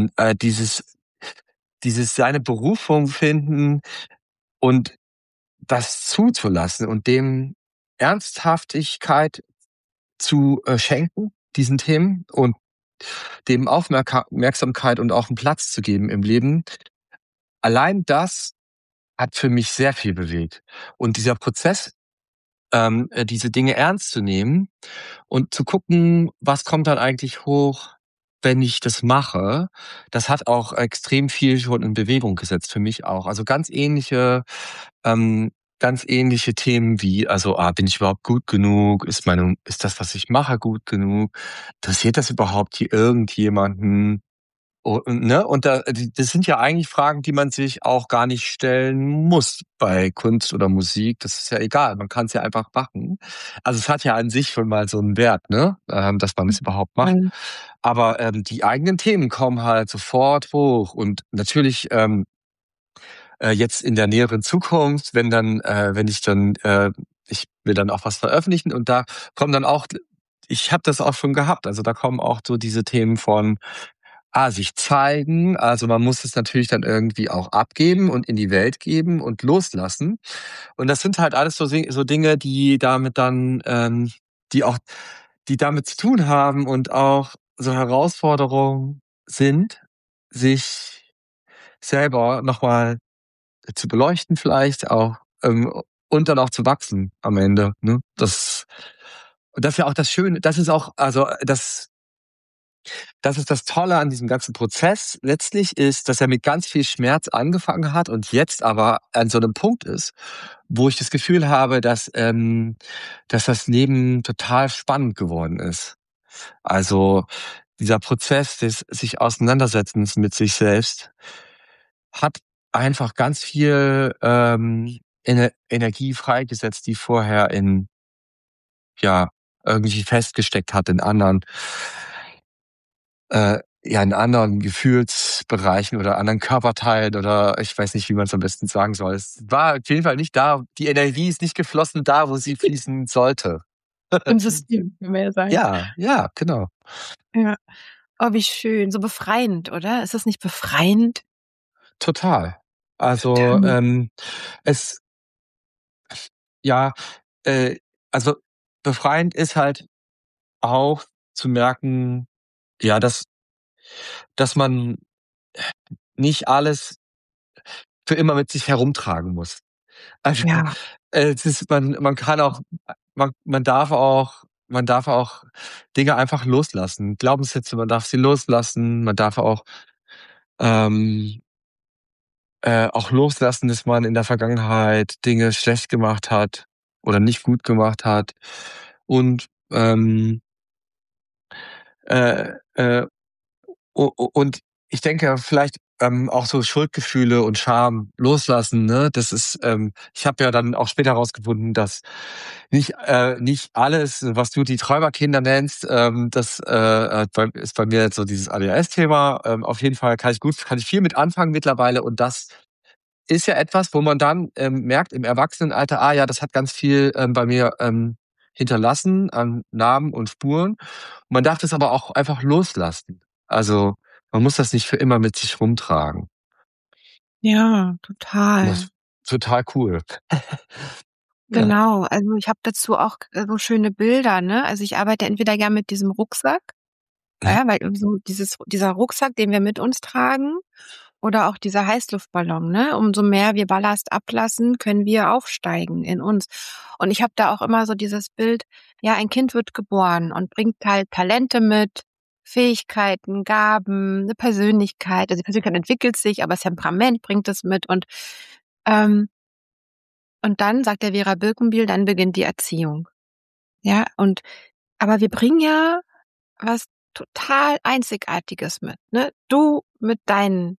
dieses seine Berufung finden und das zuzulassen und dem Ernsthaftigkeit zu, schenken, diesen Themen und dem Aufmerksamkeit und auch einen Platz zu geben im Leben. Allein das hat für mich sehr viel bewegt. Und dieser Prozess, diese Dinge ernst zu nehmen und zu gucken, was kommt dann eigentlich hoch, wenn ich das mache, das hat auch extrem viel schon in Bewegung gesetzt für mich auch. Also ähm, ganz ähnliche Themen wie, also, bin ich überhaupt gut genug? Ist das, was ich mache, gut genug? Interessiert das überhaupt hier irgendjemanden? Und, ne? Und das sind ja eigentlich Fragen, die man sich auch gar nicht stellen muss bei Kunst oder Musik. Das ist ja egal, man kann es ja einfach machen. Also, es hat ja an sich schon mal so einen Wert, ne, dass man es überhaupt macht. Mhm. Aber, die eigenen Themen kommen halt sofort hoch und natürlich, jetzt in der näheren Zukunft, wenn ich will dann auch was veröffentlichen und da kommen dann auch ich habe das auch schon gehabt. Also, da kommen auch so diese Themen von sich zeigen. Also, man muss es natürlich dann irgendwie auch abgeben und in die Welt geben und loslassen. Und das sind halt alles so Dinge, die auch die damit zu tun haben und auch so Herausforderungen sind, sich selber noch mal zu beleuchten vielleicht auch, und dann auch zu wachsen am Ende, ne? Das ist ja auch das Schöne, das ist auch also, das ist das Tolle an diesem ganzen Prozess letztlich ist, dass er mit ganz viel Schmerz angefangen hat und jetzt aber an so einem Punkt ist, wo ich das Gefühl habe, dass das Leben total spannend geworden ist. Also, dieser Prozess des sich Auseinandersetzens mit sich selbst hat einfach ganz viel, Energie freigesetzt, die vorher ja, irgendwie festgesteckt hat in anderen Gefühlsbereichen oder anderen Körperteilen oder ich weiß nicht, wie man es am besten sagen soll. Es war auf jeden Fall nicht da. Die Energie ist nicht geflossen da, wo sie fließen sollte. Im System, können wir ja sagen. Ja, ja, genau. Ja. Oh, wie schön. So befreiend, oder? Ist das nicht befreiend? Total. Also, Total. es ja, äh, also befreiend ist halt auch zu merken, ja, dass man nicht alles für immer mit sich herumtragen muss. Also, Ja. man kann auch man darf auch Dinge einfach loslassen. Glaubenssätze, man darf sie loslassen. Man darf auch loslassen, dass man in der Vergangenheit Dinge schlecht gemacht hat oder nicht gut gemacht hat. Und, äh, äh, und ich denke vielleicht, auch so Schuldgefühle und Scham loslassen, ne? Ich habe ja dann auch später herausgefunden, dass nicht alles, was du die Träumerkinder nennst, ist bei mir jetzt so dieses ADHS-Thema. Auf jeden Fall kann ich viel mit anfangen mittlerweile und das ist ja etwas, wo man dann, merkt im Erwachsenenalter, ja, das hat ganz viel, bei mir, hinterlassen an Namen und Spuren. Man darf das aber auch einfach loslassen. Also, man muss das nicht für immer mit sich rumtragen. Ja, Und total. das total cool. Ja. Genau. Also, ich habe dazu auch, so schöne Bilder, ne? Also, ich arbeite entweder ja mit diesem Rucksack, Mhm. weil so dieser Rucksack, den wir mit uns tragen oder auch dieser Heißluftballon, ne? Umso mehr wir Ballast ablassen, können wir aufsteigen in uns. Und ich habe da auch immer so dieses Bild, ja, ein Kind wird geboren und bringt halt Talente mit, Fähigkeiten, Gaben, 'ne Persönlichkeit. Also, die Persönlichkeit entwickelt sich, aber das Temperament bringt es mit ähm und dann sagt der Vera Birkenbiel, dann beginnt die Erziehung. Ja, aber wir bringen ja was total Einzigartiges mit, ne? Du mit deinen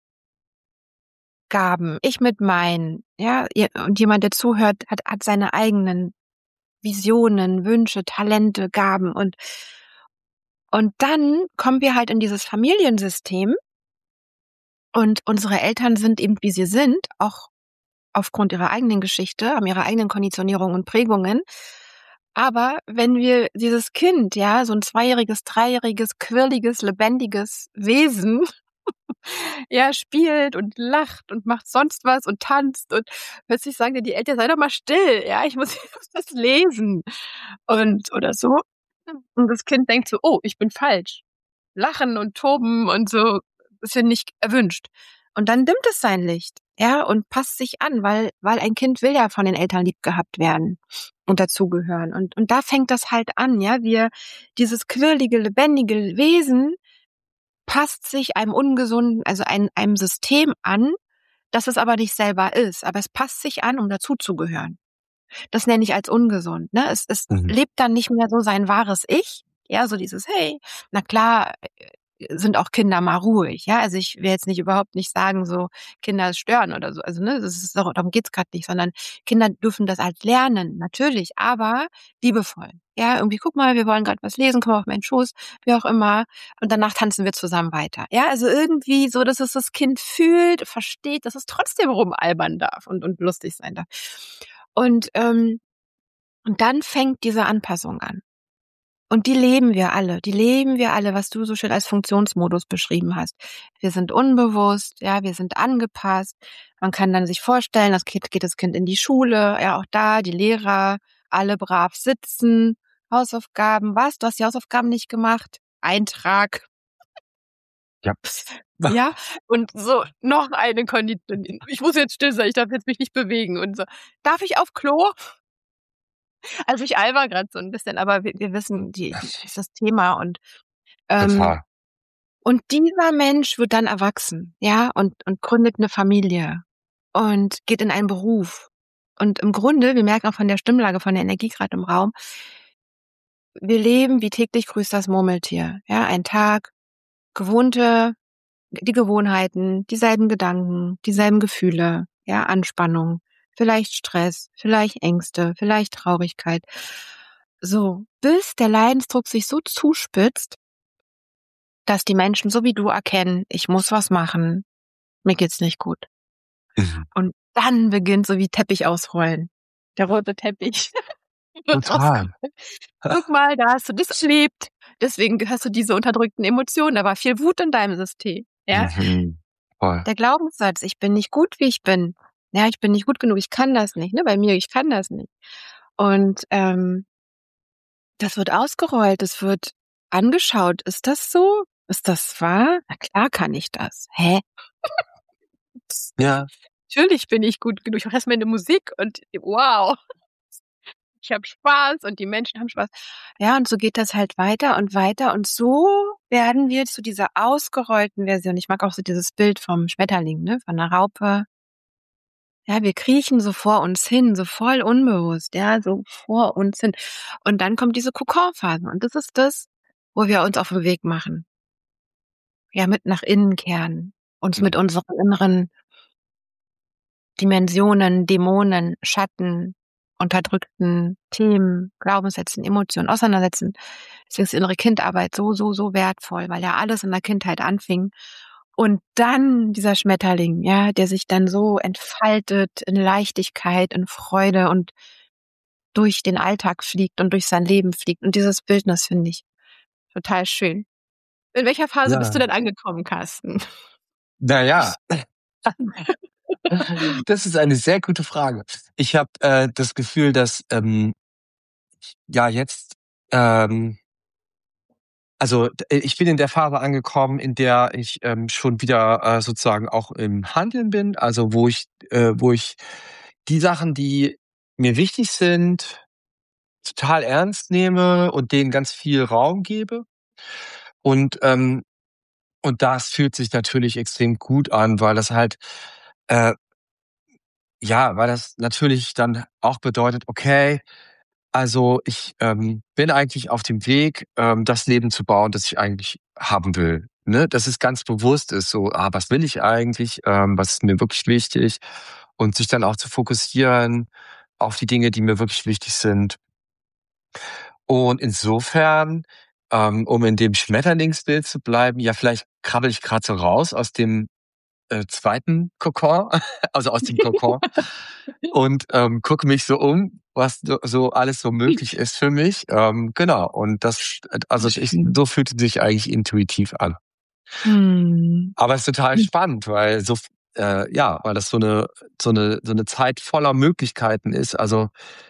Gaben, ich mit meinen, ja? Und jemand, der zuhört, hat seine eigenen Visionen, Wünsche, Talente, Gaben und dann kommen wir halt in dieses Familiensystem und unsere Eltern sind eben, wie sie sind, auch aufgrund ihrer eigenen Geschichte, haben ihre eigenen Konditionierungen und Prägungen. Aber wenn wir dieses Kind, ja, so 'n zweijähriges, dreijähriges, quirliges, lebendiges Wesen, ja, spielt und lacht und macht sonst was und tanzt und plötzlich sagen dir die Eltern: „Sei doch mal still, ja, ich muss muss das lesen“ und oder so. Und das Kind denkt so: „Oh, ich bin falsch.“ lachen und toben und so, ist ja nicht erwünscht. Und dann dimmt es sein Licht, ja, und passt sich an, weil ein Kind will ja von den Eltern lieb gehabt werden und dazugehören. Und da fängt das halt an, ja, dieses quirlige, lebendige Wesen passt sich einem ungesunden, also einem System an, das es aber nicht selber ist. Aber es passt sich an, um dazuzugehören. Das nenne ich als ungesund, ne? Es lebt dann nicht mehr so sein wahres Ich. Ja, so dieses, hey, na klar, sind auch Kinder mal ruhig, ja. Also ich will jetzt überhaupt nicht sagen, so Kinder stören oder so. Also, ne, das ist darum geht's gerade nicht, sondern Kinder dürfen das halt lernen, natürlich, aber liebevoll. Ja, irgendwie, guck mal, wir wollen gerade was lesen, komm auf meinen Schoß, wie auch immer. Und danach tanzen wir zusammen weiter. Ja, also irgendwie so, dass es das Kind fühlt, versteht, dass es trotzdem rumalbern darf und lustig sein darf. Und dann fängt diese Anpassung an. Und die leben wir alle, was du so schön als Funktionsmodus beschrieben hast. Wir sind unbewusst, ja, wir sind angepasst. Man kann dann sich vorstellen, geht das Kind in die Schule, ja, auch da, die Lehrer, alle brav sitzen, Hausaufgaben, was? Du hast die Hausaufgaben nicht gemacht? Eintrag. Ja. Ja, und so noch eine Kondition. Ich muss jetzt still sein, ich darf jetzt mich nicht bewegen und so. Darf ich auf Klo? Also ich alber gerade so ein bisschen, aber wir wissen, das ist das Thema ähm, Total. und dieser Mensch wird dann erwachsen, ja, und gründet eine Familie und geht in einen Beruf. Und im Grunde, wir merken auch von der Stimmlage, von der Energie gerade im Raum, wir leben wie täglich grüßt das Murmeltier, ja, ein Tag, die Gewohnheiten, dieselben Gedanken, dieselben Gefühle, ja, Anspannung, vielleicht Stress, vielleicht Ängste, vielleicht Traurigkeit. So, bis der Leidensdruck sich so zuspitzt, dass die Menschen so wie du erkennen, ich muss was machen, mir geht's nicht gut. Mhm. Und dann beginnt so wie Teppich ausrollen. Der rote Teppich wird Total. ausgerollt. Guck mal, da hast du das erlebt. Deswegen hast du diese unterdrückten Emotionen. Da war viel Wut in deinem System. Ja, Mhm. Voll. der Glaubenssatz, ich bin nicht gut, wie ich bin. Ja, ich bin nicht gut genug, ich kann das nicht. Ne? Bei mir, ich kann das nicht. Und das wird ausgerollt, es wird angeschaut. Ist das so? Ist das wahr? Na klar kann ich das. Hä? Ja. Natürlich bin ich gut genug. Ich mache erst meine Musik und wow, ich habe Spaß und die Menschen haben Spaß. Ja, und so geht das halt weiter und weiter. Und so werden wir zu dieser ausgerollten Version. Ich mag auch so dieses Bild vom Schmetterling, ne? Von einer Raupe. Ja, wir kriechen so vor uns hin, so voll unbewusst, ja, so vor uns hin. Und dann kommt diese Kokonphase. Und das ist das, wo wir uns auf den Weg machen. Ja, mit nach innen kehren. Uns mit Mhm. unseren inneren Dimensionen, Dämonen, Schatten, unterdrückten Themen, Glaubenssätzen, Emotionen auseinandersetzen. Deswegen ist innere Kindarbeit so wertvoll, weil ja alles in der Kindheit anfing. Und dann dieser Schmetterling, ja, der sich dann so entfaltet in Leichtigkeit, in Freude und durch den Alltag fliegt und durch sein Leben fliegt. Und dieses Bildnis finde ich total schön. In welcher Phase bist du Ja. denn angekommen, Carsten? Na ja, das ist eine sehr gute Frage. Ich habe das Gefühl, dass ja jetzt ähm, also ich bin in der Phase angekommen, in der ich schon wieder sozusagen auch im Handeln bin, also wo ich die Sachen, die mir wichtig sind, total ernst nehme und denen ganz viel Raum gebe. Und und das fühlt sich natürlich extrem gut an, weil das halt äh, ja, weil das natürlich dann auch bedeutet, okay, also ich bin eigentlich auf dem Weg, das Leben zu bauen, das ich eigentlich haben will. Ne? Dass es ganz bewusst ist, so, was will ich eigentlich, was ist mir wirklich wichtig und sich dann auch zu fokussieren auf die Dinge, die mir wirklich wichtig sind. Und insofern, um in dem Schmetterlingsbild zu bleiben, ja, vielleicht krabbel ich gerade so raus aus dem zweiten Kokon, also aus dem Kokon und gucke mich so um, was so alles so möglich ist für mich. Genau. Und so fühlt es sich eigentlich intuitiv an. Hm. Aber es ist total spannend, weil ja, weil das so eine Zeit voller Möglichkeiten ist. Also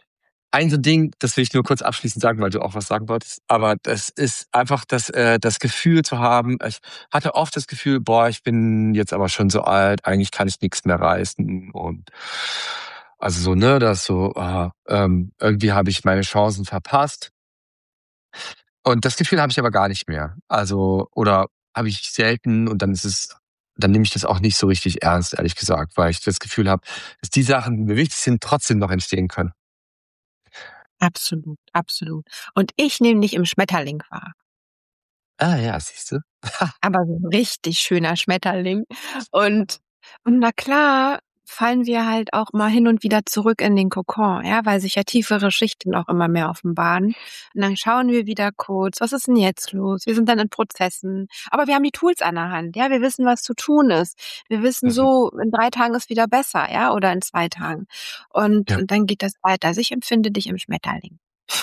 ein so Ding, das will ich nur kurz abschließend sagen, weil du auch was sagen wolltest. Aber das ist einfach das Gefühl zu haben. Ich hatte oft das Gefühl, boah, ich bin jetzt aber schon so alt, eigentlich kann ich nichts mehr reißen. Und also so, ne, das so, irgendwie habe ich meine Chancen verpasst. Und das Gefühl habe ich aber gar nicht mehr. Also, oder habe ich selten und dann nehme ich das auch nicht so richtig ernst, ehrlich gesagt, weil ich das Gefühl habe, dass die Sachen, die mir wichtig sind, trotzdem noch entstehen können. Absolut, absolut. Und ich nehme dich im Schmetterling wahr. Ah ja, siehst du? Aber so 'n richtig schöner Schmetterling. Und na klar fallen wir halt auch mal hin und wieder zurück in den Kokon, ja, weil sich ja tiefere Schichten auch immer mehr offenbaren. Und dann schauen wir wieder kurz: „Was ist 'n jetzt los?“ Wir sind dann in Prozessen, aber wir haben die Tools an der Hand, ja? Wir wissen, was zu tun ist. Wir wissen Mhm. so, in 3 Tagen ist wieder besser, ja, oder in 2 Tagen. Und Ja. dann geht das weiter. Also, ich empfinde dich im Schmetterling.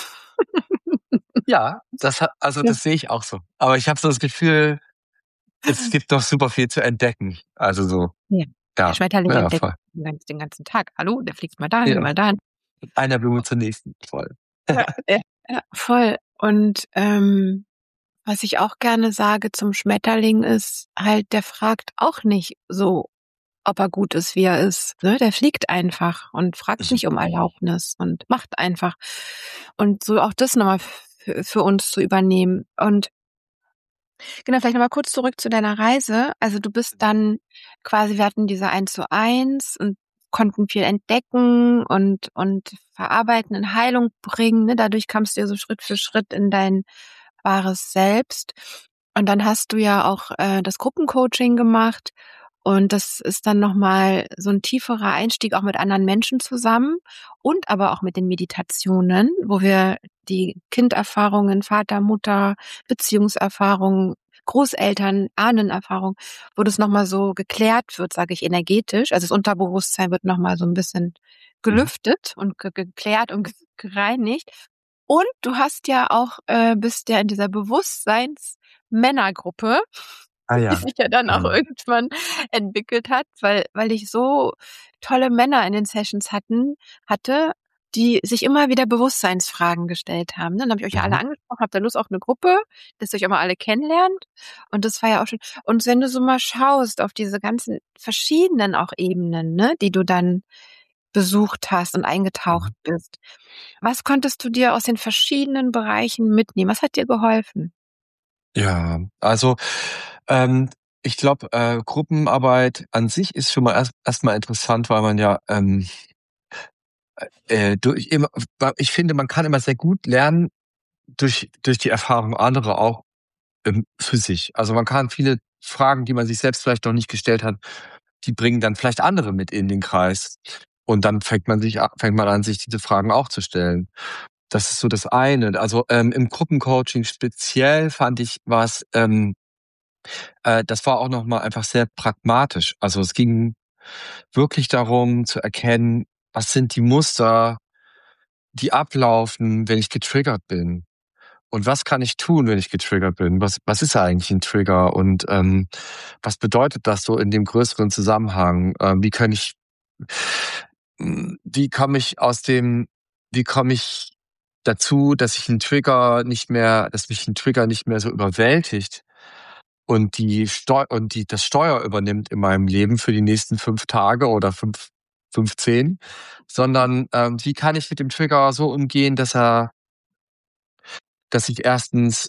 Ja, Ja. das sehe ich auch so. Aber ich habe so das Gefühl, es gibt noch super viel zu entdecken. Also so, Ja. Der ja, Schmetterling ja, entdeckt voll. den ganzen Tag. Hallo, der fliegt mal dahin, Ja, mal dahin. von einer Blume zur nächsten, voll. Ja, ja, ja, voll. Und, was ich auch gerne sage zum Schmetterling ist halt, der fragt auch nicht so, ob er gut ist, wie er ist, ne? Der fliegt einfach und fragt Mhm. nicht um Erlaubnis und macht einfach. Und so auch das noch mal für uns zu übernehmen. Und genau, vielleicht noch mal kurz zurück zu deiner Reise. Also, du bist dann quasi, wir hatten diese 1:1 und konnten viel entdecken und verarbeiten, in Heilung bringen, ne? Dadurch kamst du ja so Schritt für Schritt in dein wahres Selbst. Und dann hast du ja auch, das Gruppencoaching gemacht und das ist dann noch mal so 'n tieferer Einstieg auch mit anderen Menschen zusammen und aber auch mit den Meditationen, wo wir die Kinderfahrungen, Vater, Mutter, Beziehungserfahrungen, Großeltern, Ahnenerfahrung, wo das noch mal so geklärt wird, sage ich, energetisch. Also, das Unterbewusstsein wird noch mal so 'n bisschen Mhm. gelüftet und geklärt und gereinigt. Und du hast ja auch bist ja in dieser Bewusstseins-Männergruppe, Ah die ja. sich ja dann auch Mhm. irgendwann entwickelt hat, weil ich so tolle Männer in den Sessions hatte, die sich immer wieder Bewusstseinsfragen gestellt haben, ne? Dann habe ich euch ja alle Mhm. angesprochen: „Habt ihr Lust auf 'ne Gruppe, dass ihr euch auch mal alle kennenlernt?“ Und das war ja auch schön. Und wenn du so mal schaust auf diese ganzen verschiedenen auch Ebenen, ne, die du dann besucht hast und eingetaucht Mhm. bist, was konntest du dir aus den verschiedenen Bereichen mitnehmen? Was hat dir geholfen? Ja, also, ähm, ich glaube, Gruppenarbeit an sich ist schon mal erst mal interessant, weil man ja, durch immer ich finde, man kann immer sehr gut lernen durch die Erfahrung anderer auch, für sich. Also, man kann viele Fragen, die man sich selbst vielleicht noch nicht gestellt hat, die bringen dann vielleicht andere mit in den Kreis. Und dann fängt man an, sich diese Fragen auch zu stellen. Das ist so das eine. Also, im Gruppencoaching speziell fand ich, das war auch noch mal einfach sehr pragmatisch. Also, es ging wirklich darum zu erkennen, was sind die Muster, die ablaufen, wenn ich getriggert bin? Und was kann ich tun, wenn ich getriggert bin? Was ist eigentlich ein Trigger und, was bedeutet das so in dem größeren Zusammenhang? Wie komme ich aus dem wie komme ich dazu, dass mich ein Trigger nicht mehr so überwältigt und das Steuer übernimmt in meinem Leben für die nächsten 5 Tage oder 15, sondern, wie kann ich mit dem Trigger so umgehen, dass ich erstens,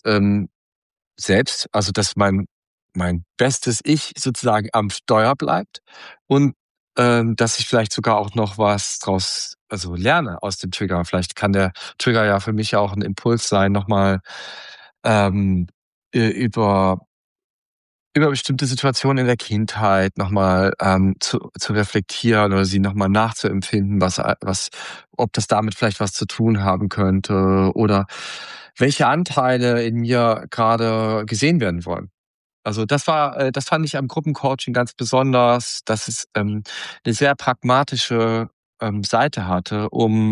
dass mein bestes Ich sozusagen am Steuer bleibt und, dass ich vielleicht sogar auch noch was lerne aus dem Trigger. Vielleicht kann der Trigger ja für mich auch ein Impuls sein, noch mal, ähm, über bestimmte Situationen in der Kindheit noch mal, zu reflektieren oder sie noch mal nachzuempfinden, ob das damit vielleicht was zu tun haben könnte oder welche Anteile in mir gerade gesehen werden wollen. Also, das fand ich am Gruppencoaching ganz besonders, dass es, 'ne sehr pragmatische, Seite hatte,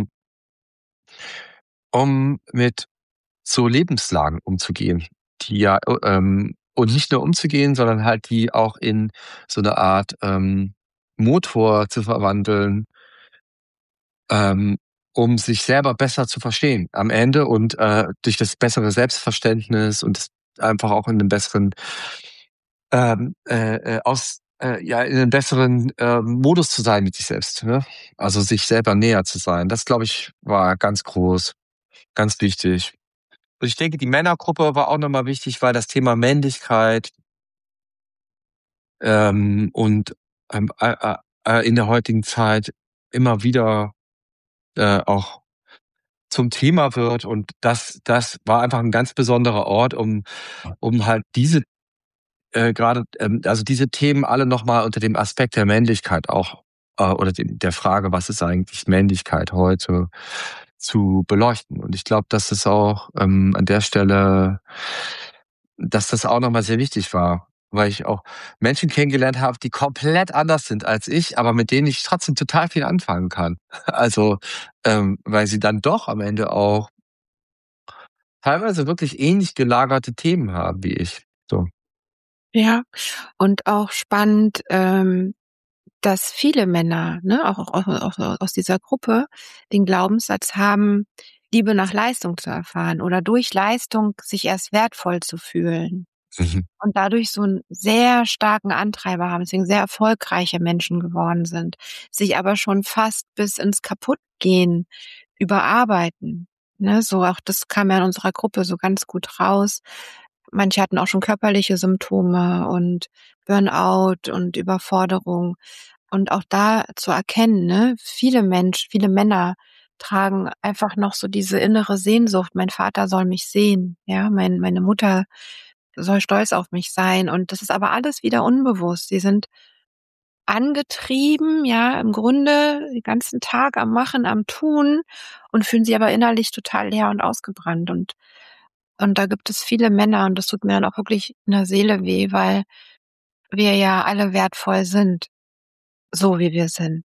um mit so Lebenslagen umzugehen, die ja, und nicht nur umzugehen, sondern halt die auch in so 'ne Art, Motor zu verwandeln, ähm, um sich selber besser zu verstehen am Ende und durch das bessere Selbstverständnis und einfach auch in einem besseren in einem besseren Modus zu sein mit sich selbst, ne? Also sich selber näher zu sein. Das, glaube ich, war ganz groß, ganz wichtig. Und ich denke, die Männergruppe war auch nochmal wichtig, weil das Thema Männlichkeit und in der heutigen Zeit immer wieder auch zum Thema wird. Und das war einfach ein ganz besonderer Ort, um halt diese gerade also diese Themen alle noch mal unter dem Aspekt der Männlichkeit auch oder der Frage, was ist eigentlich Männlichkeit heute, zu beleuchten. Und ich glaube, dass es auch an der Stelle, dass das auch noch mal sehr wichtig war, weil ich auch Menschen kennengelernt habe, die komplett anders sind als ich, aber mit denen ich trotzdem total viel anfangen kann. Also, weil sie dann doch am Ende auch teilweise wirklich ähnlich gelagerte Themen haben wie ich. So. Ja, und auch spannend, dass viele Männer, ne, auch aus dieser Gruppe den Glaubenssatz haben, Liebe nach Leistung zu erfahren oder durch Leistung sich erst wertvoll zu fühlen Mhm. und dadurch so 'n sehr starken Antreiber haben, deswegen sehr erfolgreiche Menschen geworden sind, sich aber schon fast bis ins Kaputtgehen überarbeiten, ne? So auch das kam ja in unserer Gruppe so ganz gut raus. Manche hatten auch schon körperliche Symptome und Burnout und Überforderung. Und auch da zu erkennen, ne, viele Männer tragen einfach noch so diese innere Sehnsucht: „Mein Vater soll mich sehen, ja, meine Mutter soll stolz auf mich sein." Und das ist aber alles wieder unbewusst. Sie sind angetrieben, ja, im Grunde den ganzen Tag am Machen, am Tun und fühlen sich aber innerlich total leer und ausgebrannt. Und da gibt es viele Männer und das tut mir dann auch wirklich in der Seele weh, weil wir ja alle wertvoll sind, so wie wir sind.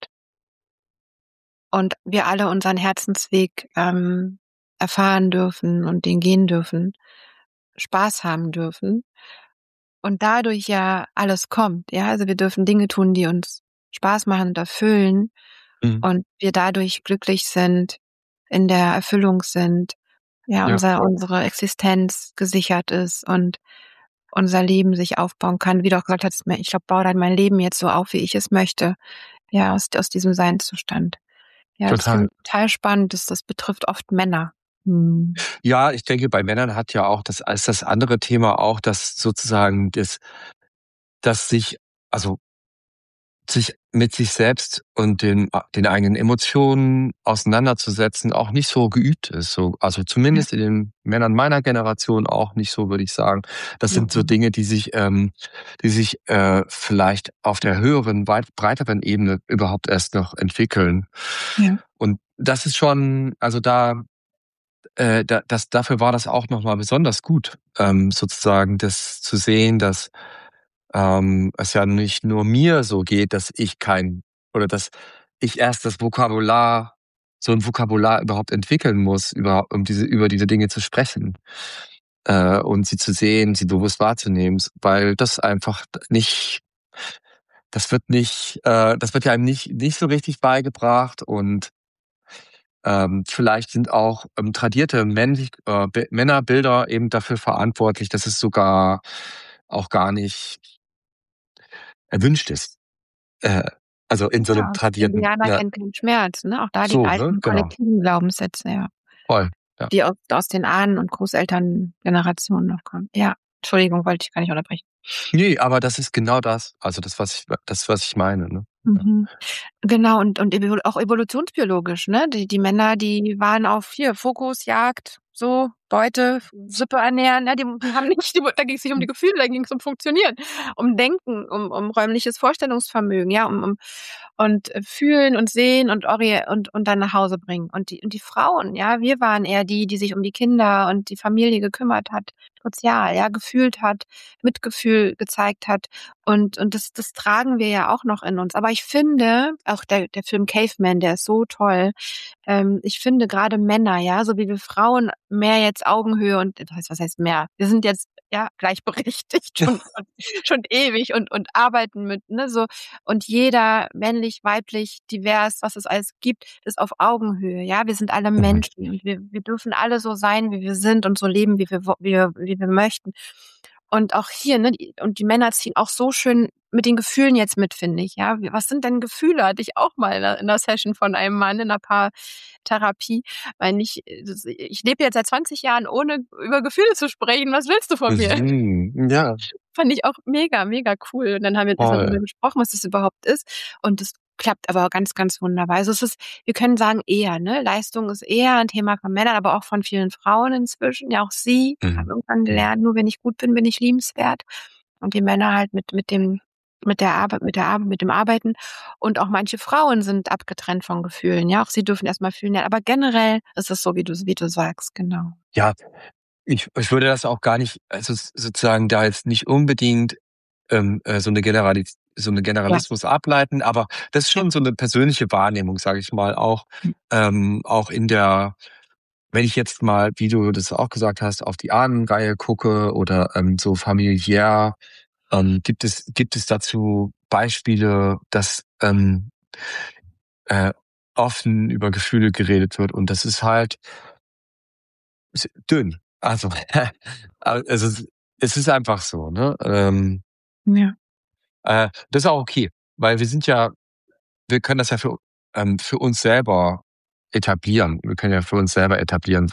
Und wir alle unseren Herzensweg, erfahren dürfen und den gehen dürfen, Spaß haben dürfen und dadurch ja alles kommt, ja? Also, wir dürfen Dinge tun, die uns Spaß machen und erfüllen Mhm. und wir dadurch glücklich sind, in der Erfüllung sind, ja, Ja, unsere Existenz gesichert ist und unser Leben sich aufbauen kann. Wie du auch gesagt hast: „Ich glaube, baue dann mein Leben jetzt so auf, wie ich es möchte." Ja, aus diesem Seinszustand. Ja, das finde total. ich total spannend. Das betrifft oft Männer. Mhm. Ja, ich denke, bei Männern hat ja auch das andere Thema auch, dass sozusagen dass also sich mit sich selbst und den eigenen Emotionen auseinanderzusetzen, auch nicht so geübt ist. So, also Ja. zumindest in den Männern meiner Generation auch nicht so, würde ich sagen. Das sind so Mhm. Dinge, die sich vielleicht auf der höheren, breiteren Ebene überhaupt erst noch entwickeln. Ja. Und das ist schon, also dafür war das auch nochmal besonders gut, sozusagen das zu sehen, dass es ja nicht nur mir so geht, dass ich kein oder dass ich erst so ein Vokabular überhaupt entwickeln muss, um über diese Dinge zu sprechen, und sie zu sehen, sie bewusst wahrzunehmen, weil das einfach nicht das wird ja einem nicht so richtig beigebracht und vielleicht sind auch tradierte Männerbilder eben dafür verantwortlich, dass es sogar auch gar nicht erwünscht ist. Äh, also in so einem Ja, tradierten, Indianer ja, kennt keinen Schmerz, ne? Auch da die so, ne? alten Genau. kollektiven Glaubenssätze, ja, Voll, ja. die aus den Ahnen und Großelterngenerationen noch kommen. Ja, Entschuldigung, wollte ich gar nicht unterbrechen. Ne, aber das ist genau das. Also was ich meine, ne? Ja. Mhm. Genau, und auch evolutionsbiologisch, ne? Die Männer, die waren auf hier Fokus, Jagd, so, Beute, Sippe ernähren, ne? Die haben nicht da ging's nicht um die Gefühle, da ging's um Funktionieren, um Denken, um räumliches Vorstellungsvermögen, ja, und fühlen und sehen und dann nach Hause bringen. Und die Frauen, ja, wir waren eher die sich um die Kinder und die Familie gekümmert hat, sozial, ja, gefühlt hat, Mitgefühl gezeigt hat. Und das tragen wir ja auch noch in uns. Aber ich finde, auch der Film Caveman, der ist so toll. Ich finde gerade Männer, ja, so wie wir Frauen mehr jetzt Augenhöhe und was heißt mehr? Wir sind jetzt ja gleichberechtigt schon ewig und arbeiten mit, ne, so. Und jeder, männlich, weiblich, divers, was es alles gibt, ist auf Augenhöhe, ja. Wir sind alle Mhm. Menschen und wir dürfen alle so sein, wie wir sind und so leben, wie wir möchten. Und auch hier, ne, die Männer ziehen auch so schön mit den Gefühlen jetzt mit, finde ich, ja. Was sind denn Gefühle? Hatte ich auch mal in 'ner Session von einem Mann in 'ner Paartherapie, weil ich lebe jetzt seit 20 Jahren, ohne über Gefühle zu sprechen. Was willst du von mir? Mhm. Ja, Fand ich auch mega, mega cool. Und dann haben wir erst mal toll. drüber gesprochen, was das überhaupt ist. Und das klappt aber ganz, ganz wunderbar. Also wir können sagen eher, ne? Leistung ist eher ein Thema von Männern, aber auch von vielen Frauen inzwischen. Ja, auch sie haben Mhm. irgendwann Mhm. gelernt, nur wenn ich gut bin, bin ich liebenswert. Und die Männer halt mit dem Arbeiten. Und auch manche Frauen sind abgetrennt von Gefühlen. Ja, auch sie dürfen erst mal fühlen lernen. Aber generell ist es so, wie du sagst, genau. Ja, ich würde das auch gar nicht, also sozusagen da jetzt nicht unbedingt so eine Ja, Generalismus ableiten, aber das ist ja. schon so eine persönliche Wahrnehmung, sage ich mal, auch in der, wenn ich jetzt mal, wie du das auch gesagt hast, auf die Ahnenreihe gucke oder so familiär, gibt es dazu Beispiele, dass äh, offen über Gefühle geredet wird, und das ist halt dünn. Also, es ist einfach so, ne? Ja. Das ist auch okay, weil wir können das ja für uns selber etablieren. Wir können ja für uns selber etablieren,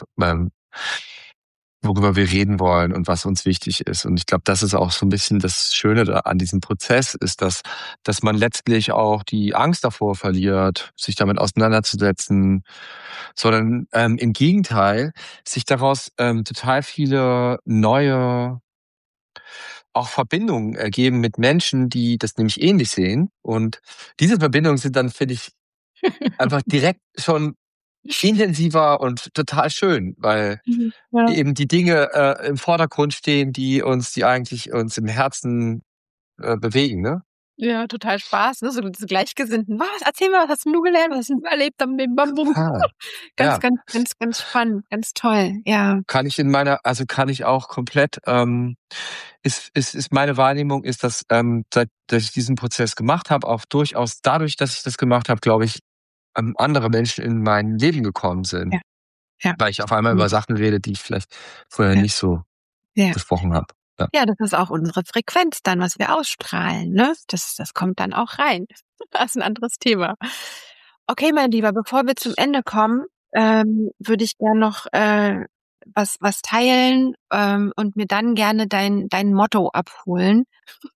worüber wir reden wollen und was uns wichtig ist. Und ich glaube, das ist auch so ein bisschen das Schöne da an diesem Prozess, ist, dass man letztlich auch die Angst davor verliert, sich damit auseinanderzusetzen, sondern im Gegenteil, sich daraus total viele neue auch Verbindungen ergeben mit Menschen, die das nämlich ähnlich sehen. Und diese Verbindungen sind dann, finde ich, einfach direkt schon intensiver und total schön, weil Mhm. Ja. eben die Dinge im Vordergrund stehen, die eigentlich uns im Herzen bewegen, ne? Ja, total Spaß, ne? So diese Gleichgesinnten: „Was? Erzähl mal, was hast 'n du gelernt? Was hast 'n du erlebt am Bim Bam Bum?“ Total. Ganz, Ja, ganz, ganz, ganz spannend, ganz toll, ja. kann ich auch komplett, ist meine Wahrnehmung ist, dass, dass ich diesen Prozess gemacht habe, auch durchaus dadurch, dass ich das gemacht habe, glaube ich, andere Menschen in mein Leben gekommen sind, Ja, ja. weil ich auf einmal Mhm. über Sachen rede, die ich vielleicht vorher Ja, nicht so ja. besprochen habe. Ja. Ja, das ist auch unsere Frequenz dann, was wir ausstrahlen, ne? Das kommt dann auch rein. Das ist 'n anderes Thema. Okay, mein Lieber, bevor wir zum Ende kommen, würde ich gern noch, was teilen, und mir dann gerne dein Motto abholen.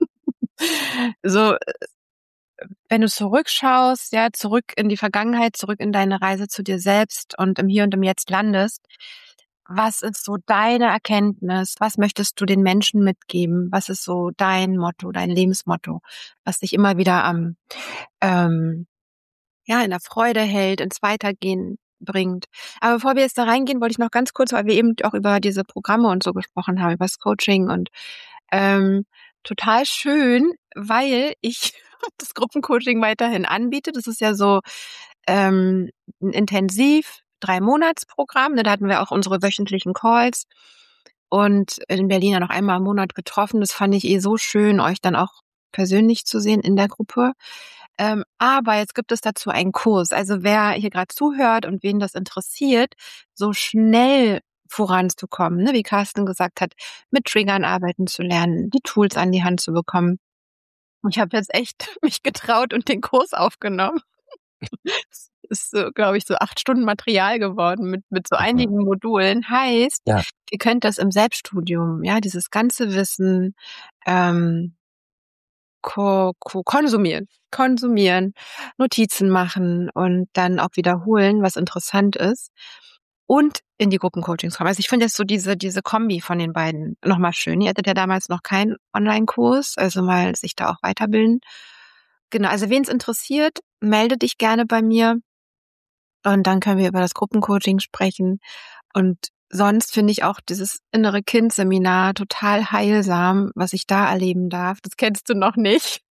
So, wenn du zurückschaust, ja, zurück in die Vergangenheit, zurück in deine Reise zu dir selbst und im Hier und im Jetzt landest, was ist so deine Erkenntnis? Was möchtest du den Menschen mitgeben? Was ist so dein Motto, dein Lebensmotto, was dich immer wieder ähm, ja, in der Freude hält, ins Weitergehen bringt? Aber bevor wir jetzt da reingehen, wollte ich noch ganz kurz, weil wir eben auch über diese Programme und so gesprochen haben, über das Coaching und ähm, total schön, weil ich das Gruppencoaching weiterhin anbiete. Das ist ja so 'n intensiv 3-Monatsprogramm, ne? Da hatten wir auch unsere wöchentlichen Calls und in Berlin ja noch einmal im Monat getroffen. Das fand ich so schön, euch dann auch persönlich zu sehen in der Gruppe. Aber jetzt gibt es dazu einen Kurs. Also wer hier gerade zuhört und wen das interessiert, so schnell voranzukommen, ne, wie Carsten gesagt hat, mit Triggern arbeiten zu lernen, die Tools an die Hand zu bekommen. Ich habe jetzt echt mich getraut und den Kurs aufgenommen. Es ist so, glaube ich, so 8 Stunden Material geworden mit so Mhm. einigen Modulen. Heißt, Ja. ihr könnt das im Selbststudium, ja, dieses ganze Wissen, ähm, konsumieren, Notizen machen und dann auch wiederholen, was interessant ist und in die Gruppencoachings kommen. Also, ich finde jetzt so diese Kombi von den beiden noch mal schön. Ihr hattet ja damals noch keinen Onlinekurs, also mal sich da auch weiterbilden. Genau, also wen's interessiert, melde dich gerne bei mir und dann können wir über das Gruppencoaching sprechen. Und sonst finde ich auch dieses innere Kind-Seminar total heilsam, was ich da erleben darf. Das kennst du noch nicht.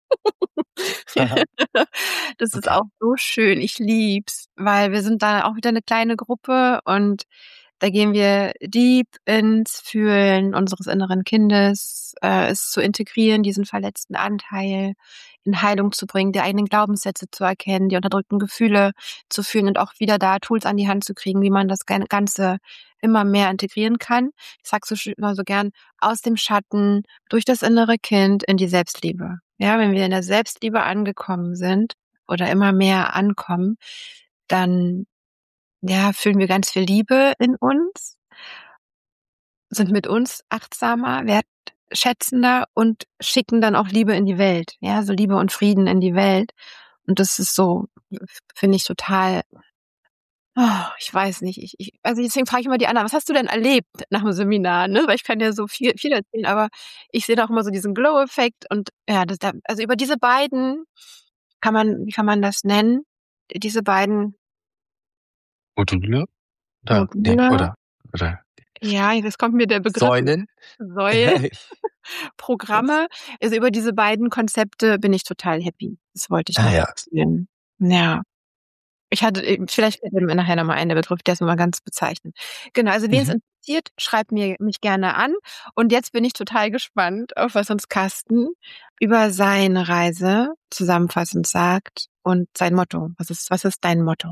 Aha, Das ist okay. auch so schön. Ich lieb's, weil wir sind da auch wieder eine kleine Gruppe und da gehen wir deep ins Fühlen unseres inneren Kindes, es zu integrieren, diesen verletzten Anteil in Heilung zu bringen, die eigenen Glaubenssätze zu erkennen, die unterdrückten Gefühle zu fühlen und auch wieder da Tools an die Hand zu kriegen, wie man das Ganze immer mehr integrieren kann. Ich sage immer so gern, aus dem Schatten, durch das innere Kind in die Selbstliebe. Ja, wenn wir in der Selbstliebe angekommen sind oder immer mehr ankommen, dann, ja, fühlen wir ganz viel Liebe in uns, sind mit uns achtsamer, wertschätzender und schicken dann auch Liebe in die Welt. Ja, so Liebe und Frieden in die Welt. Und das ist so, finde ich total, ich weiß nicht, also deswegen frage ich immer die anderen: „Was hast du denn erlebt nach dem Seminar?", ne? Weil ich kann ja so viel erzählen, aber ich sehe da auch immer so diesen Glow-Effekt und ja, also über diese beiden wie kann man das nennen? Diese beiden Module? Oder ne, Module, oder ja, jetzt kommt mir der Begriff nicht. Säulen? Säulen, Programme. Also über diese beiden Konzepte bin ich total happy. Das wollte ich Ah noch ja. erzählen. Ja. Ich hatte vielleicht fällt mir nachher noch mal ein, der Begriff, der ist noch mal ganz bezeichnend. Genau, also wen's Mhm. interessiert, schreibt mich gerne an. Und jetzt bin ich total gespannt, auf was uns Carsten über seine Reise zusammenfassend sagt und sein Motto. Was ist dein Motto?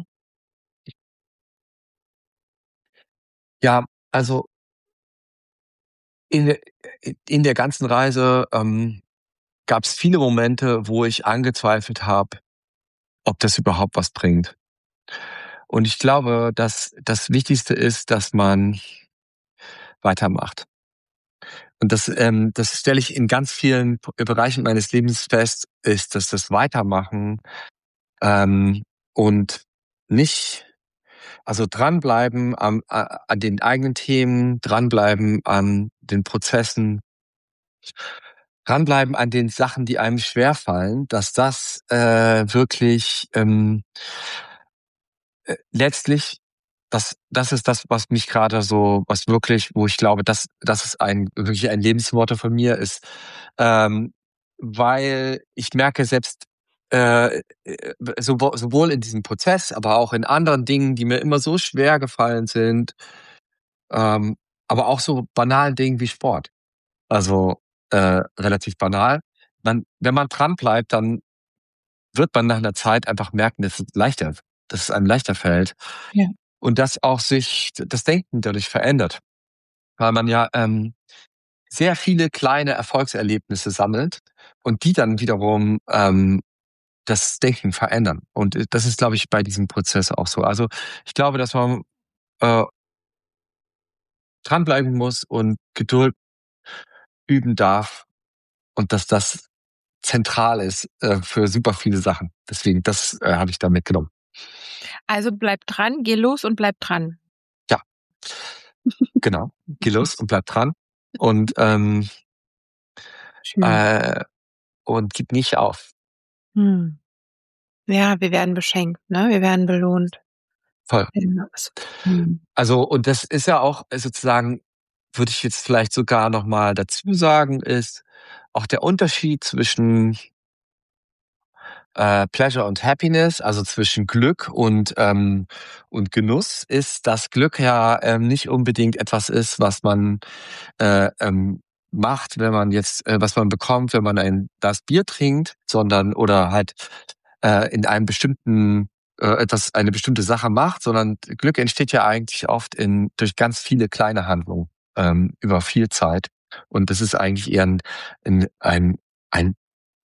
Ja, also in der in der ganzen Reise, gab's viele Momente, wo ich angezweifelt habe, ob das überhaupt was bringt. Und ich glaube, dass das Wichtigste ist, dass man weitermacht. Und das stelle ich in ganz vielen Bereichen meines Lebens fest, ist, dass das Weitermachen, ähm, und nicht also dranbleiben an den eigenen Themen, dranbleiben an den Prozessen, dranbleiben an den Sachen, die einem schwerfallen, dass das, wirklich, letztlich das ist das, was mich gerade so was wirklich wo ich glaube, das ist wirklich ein Lebensmotto von mir ist, ähm, weil ich merke selbst, sowohl in diesem Prozess, aber auch in anderen Dingen, die mir immer so schwer gefallen sind, ähm, aber auch so banalen Dingen wie Sport. Also, relativ banal. Wenn man dranbleibt, dann wird man nach einer Zeit einfach merken, dass es einem leichter fällt Ja. und dass auch sich das Denken dadurch verändert, weil man ja, sehr viele kleine Erfolgserlebnisse sammelt und die dann wiederum, das Denken verändern. Und, das ist, glaube ich, bei diesem Prozess auch so. Also, ich glaube, dass man, äh, dranbleiben muss und Geduld üben darf und dass das zentral ist, für super viele Sachen. Deswegen, das, habe ich da mitgenommen. Also bleib dran, geh los und bleib dran. Ja, genau. Geh los und bleib dran und, Schön. äh und gib nicht auf. Mhm. Ja, wir werden beschenkt, ne? Wir werden belohnt. Voll. Ja, mhm. Also, und das ist ja auch sozusagen würde ich jetzt vielleicht sogar noch mal dazu sagen, ist auch der Unterschied zwischen, Pleasure und Happiness, also zwischen Glück und Genuss ist, dass Glück ja, nicht unbedingt etwas ist, was man, macht, wenn man jetzt was man bekommt, wenn man ein Glas Bier trinkt, sondern oder halt, in einem bestimmten eine bestimmte Sache macht, sondern Glück entsteht ja eigentlich oft durch ganz viele kleine Handlungen, über viel Zeit. Und das ist eigentlich eher 'n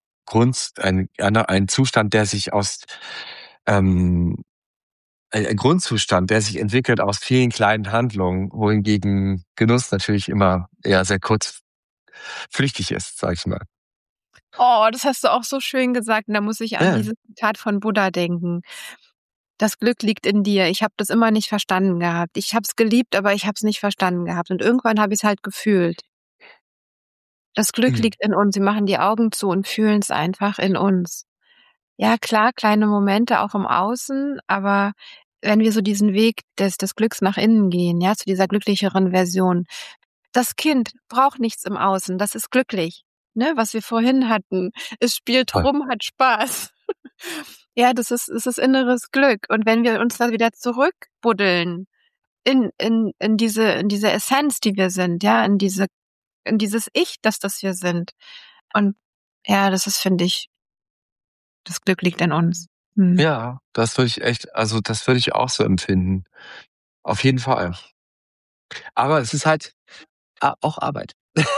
ein Zustand, der sich aus ähm, ein Grundzustand, der sich entwickelt aus vielen kleinen Handlungen, wohingegen Genuss natürlich immer eher sehr flüchtig ist, sage ich mal. Oh, das hast du auch so schön gesagt und da muss ich an Ja. dieses Zitat von Buddha denken. Das Glück liegt in dir. Ich habe das immer nicht verstanden gehabt. Ich habe es geliebt, aber ich habe es nicht verstanden gehabt und irgendwann habe ich's halt gefühlt. Das Glück Mhm. liegt in uns. Wir machen die Augen zu und fühlen's einfach in uns. Ja klar, kleine Momente auch im Außen, aber wenn wir so diesen Weg des Glücks nach innen gehen, ja, zu dieser glücklicheren Version. Das Kind braucht nichts im Außen, das ist glücklich. ne, was wir vorhin hatten. Es spielt Toll. rum, hat Spaß. Ja, es ist inneres Glück. Und wenn wir uns da wieder zurückbuddeln in diese Essenz, die wir sind, ja, in dieses Ich, das wir sind. Und ja, das ist, finde ich, das Glück liegt in uns. Hm. Ja, das würde ich echt, also das würde ich auch so empfinden. Auf jeden Fall. Aber es ist halt auch Arbeit.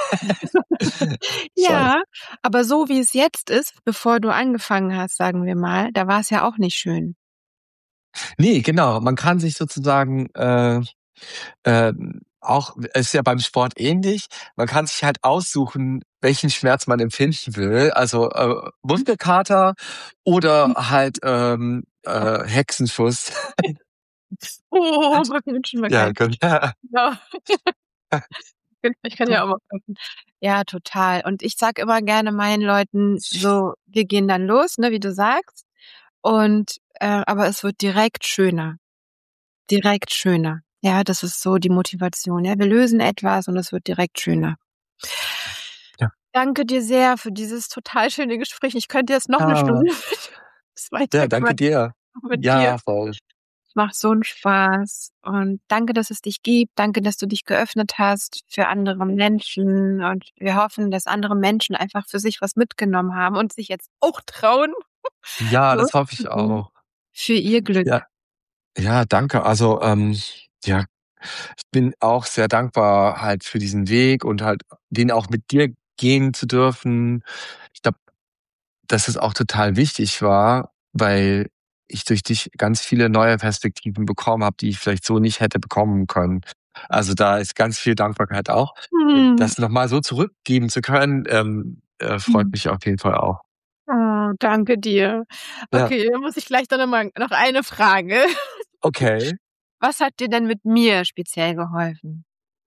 Ich weiß. Ja, aber so wie es jetzt ist, bevor du angefangen hast, sagen wir mal, da war es ja auch nicht schön. Ne, genau. Man kann sich sozusagen, auch ist ja beim Sport ähnlich. Man kann sich halt aussuchen, welchen Schmerz man empfinden will. Also, Muskelkater oder halt, Hexenschuss. Oh, wir wünschen mir Ja, keinen. genau. Ja. Ich kann ja auch mal gucken. Ja, total. Und ich sage immer gerne meinen Leuten so, wir gehen dann los, ne, wie du sagst. Und aber es wird direkt schöner. Direkt schöner. Ja, das ist so die Motivation. Ja, wir lösen etwas und es wird direkt schöner. Ja. Danke dir sehr für dieses total schöne Gespräch. Ich könnte jetzt noch 'ne Ja. Stunde bis Ja, danke weiterquatschen dir. mit dir. Ja, voll. Macht so 'n Spaß und danke, dass es dich gibt. Danke, dass du dich geöffnet hast für andere Menschen und wir hoffen, dass andere Menschen einfach für sich was mitgenommen haben und sich jetzt auch trauen, Ja, das hoffe ich loszugehen auch. für ihr Glück. Ja, ja, danke. Also, ja, ich bin auch sehr dankbar halt für diesen Weg und halt den auch mit dir gehen zu dürfen. Ich glaube, dass es auch total wichtig war, weil ich durch dich ganz viele neue Perspektiven bekommen habe, die ich vielleicht so nicht hätte bekommen können. Also, da ist ganz viel Dankbarkeit auch. Mhm. Das noch mal so zurückgeben zu können, freut Mhm. mich auf jeden Fall auch. Oh, danke dir. Ja, Okay, dann muss ich gleich dann noch eine Frage. okay. Was hat dir denn mit mir speziell geholfen?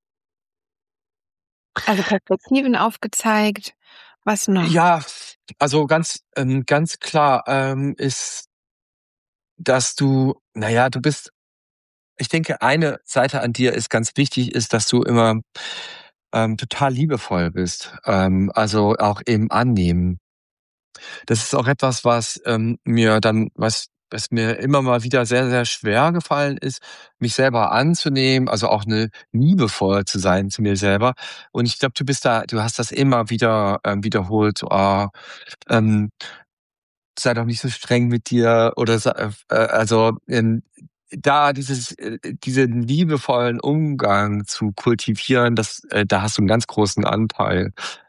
Also, Perspektiven aufgezeigt. Was noch? Ja, also ganz klar, ist, dass du, na ja, du bist, ich denke, eine Seite an dir ist ganz wichtig, ist, dass du immer, total liebevoll bist, also auch im Annehmen. Das ist auch etwas, was, was mir immer mal wieder sehr, sehr schwer gefallen ist, mich selber anzunehmen, also auch 'ne liebevoll zu sein zu mir selber. Und ich glaube, du hast das immer wieder, wiederholt, so: „Ah, ähm, sei doch nicht so streng mit dir" oder also, da diesen liebevollen Umgang zu kultivieren, da hast du einen ganz großen Anteil,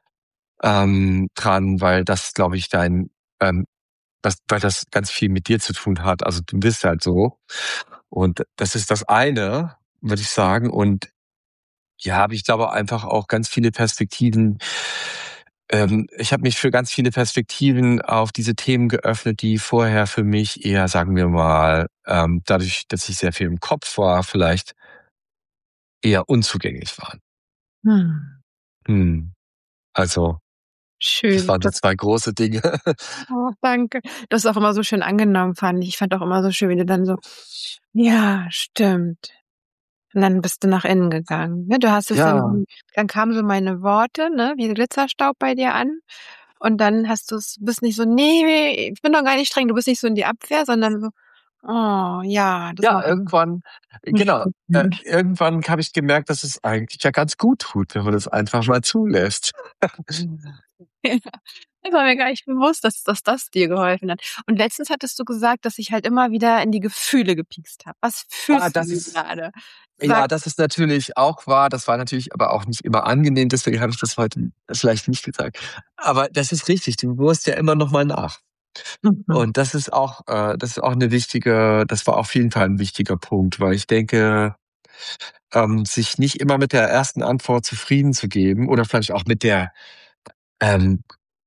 dran, weil das, glaube ich, ähm weil das ganz viel mit dir zu tun hat. Also, du bist halt so. Und das ist das eine, würde ich sagen. Und ja, aber ich glaube einfach auch ganz viele Perspektiven, ich habe mich für ganz viele Perspektiven auf diese Themen geöffnet, die vorher für mich eher, sagen wir mal, dadurch, dass ich sehr viel im Kopf war, vielleicht eher unzugänglich waren. Hm, Mhm. Also, das schön. waren so 2 große Dinge. Oh, danke. Du hast auch immer so schön angenommen, fand ich. Ich fand auch immer so schön, wie du dann so: „Ja, stimmt.“ Und dann bist du nach innen gegangen, ne? Du hast es Ja, dann kamen so meine Worte, ne, wie Glitzerstaub bei dir an und dann bist nicht so: „Ne, ich bin doch gar nicht streng.“ Du bist nicht so in die Abwehr, sondern so: „Oh ja, das ja, macht irgendwann genau, irgendwann habe ich gemerkt, dass es eigentlich ja ganz gut tut, wenn man das einfach mal zulässt. Ja, das war mir gar nicht bewusst, dass das dir geholfen hat. Und letztens hattest du gesagt, dass ich halt immer wieder in die Gefühle gepiekst habe. Was Ah, fühlst du das denn ist grade? Sag ja, das ist natürlich auch wahr. Das war natürlich aber auch nicht immer angenehm, deswegen habe ich das heute vielleicht nicht gesagt. Aber das ist richtig, du bohrst ja immer noch mal nach. mhm. Und das ist auch 'ne wichtige das war auf jeden Fall 'n wichtiger Punkt, weil ich denke, sich nicht immer mit der ersten Antwort zufrieden zu geben oder vielleicht auch mit der, ähm,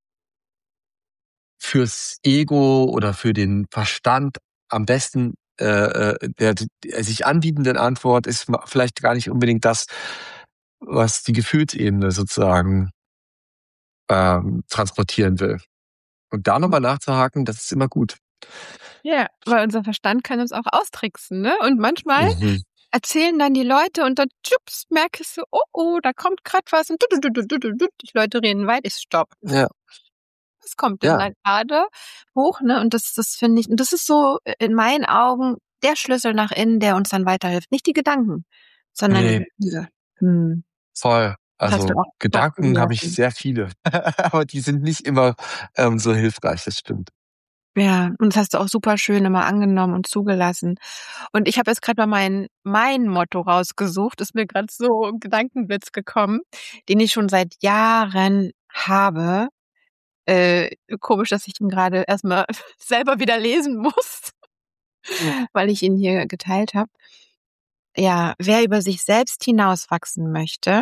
fürs Ego oder für den Verstand am besten, der sich anbietenden Antwort ist vielleicht gar nicht unbedingt das, was die Gefühlsebene sozusagen, transportieren will. Und da noch mal nachzuhaken, das ist immer gut. Ja, weil unser Verstand kann uns auch austricksen, ne? Und manchmal Mhm. erzählen dann die Leute und dann tschups, merkst du, oh, da kommt gerade was und die Leute reden weit, ich stopp. Ja. Was kommt denn da gerade hoch, ne? Und das finde ich, und das ist so in meinen Augen der Schlüssel nach innen, der uns dann weiterhilft. Nicht die Gedanken, sondern die Nee, Gefühle. voll. Das hast du Also auch Gedanken habe ich zugelassen. sehr viele, aber die sind nicht immer so hilfreich, das stimmt. Ja, und das hast du auch super schön immer angenommen und zugelassen. Und ich habe jetzt gerade mal mein Motto rausgesucht, ist mir gerade so ein Gedankenblitz gekommen, den ich schon seit Jahren habe. Komisch, dass ich ihn gerade erstmal selber wieder lesen muss, weil ich ihn hier geteilt habe. Ja, wer über sich selbst hinauswachsen möchte,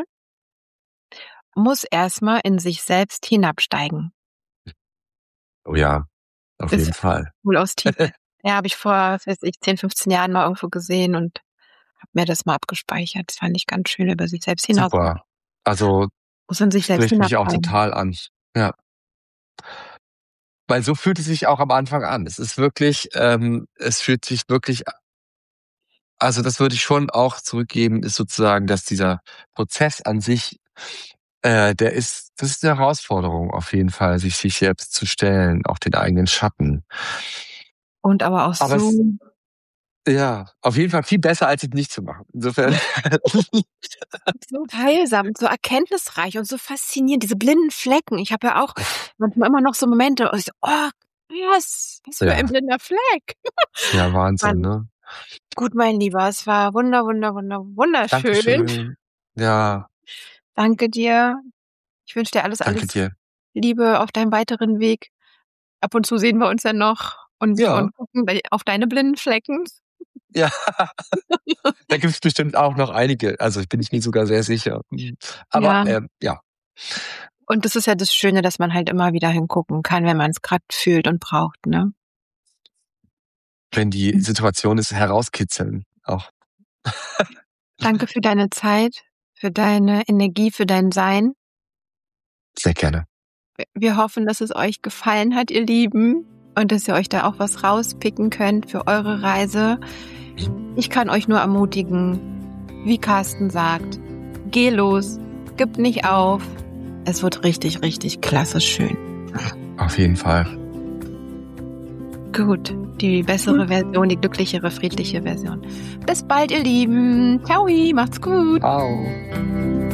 muss erstmal in sich selbst hinabsteigen. Oh ja, auf Ist jeden Fall. wohl aus Tibet. Ja, habe ich vor, was weiß ich, 10, 15 Jahren mal irgendwo gesehen und habe mir das mal abgespeichert. Das fand ich ganz schön, über sich selbst hinaus. Super. Also Muss in sich selbst spricht mich auch hinabsteigen. total an. Ja. Weil so fühlt es sich auch am Anfang an. Es ist wirklich, es fühlt sich wirklich, also das würde ich schon auch zurückgeben, ist sozusagen, dass dieser Prozess an sich, das ist eine Herausforderung auf jeden Fall, sich selbst zu stellen, auch den eigenen Schatten. Und aber auch Aber so, ja, auf jeden Fall viel besser, als es nicht zu machen. Insofern. so heilsam, so erkenntnisreich und so faszinierend, diese blinden Flecken. Ich habe ja auch manchmal immer noch so Momente, wo ich so, oh, yes, was für ein Ja, blinder Fleck. ja, Wahnsinn, Mann, ne? gut, mein Lieber, es war wunderschön. Dankeschön. Ja, Danke dir. Ich wünsche dir danke alles dir. Liebe auf deinem weiteren Weg. Ab und zu sehen wir uns ja noch und Ja, gucken auf deine blinden Flecken. ja. Da gibt's bestimmt auch noch einige. Also, ich bin ich mir sogar sehr sicher. Aber, Ja, ja, und das ist ja das Schöne, dass man halt immer wieder hingucken kann, wenn man es gerade fühlt und braucht, ne? wenn die Situation ist, herauskitzeln auch. Danke für deine Zeit, für deine Energie, für dein Sein. Sehr gerne. Wir hoffen, dass es euch gefallen hat, ihr Lieben, und dass ihr euch da auch was rauspicken könnt für eure Reise. Ich kann euch nur ermutigen, wie Carsten sagt, geh los, gib nicht auf. Es wird richtig, richtig klasse schön. Auf jeden Fall. Gut, die bessere Version, die glücklichere, friedliche Version. Bis bald, ihr Lieben. Ciao, macht's gut. Ciao.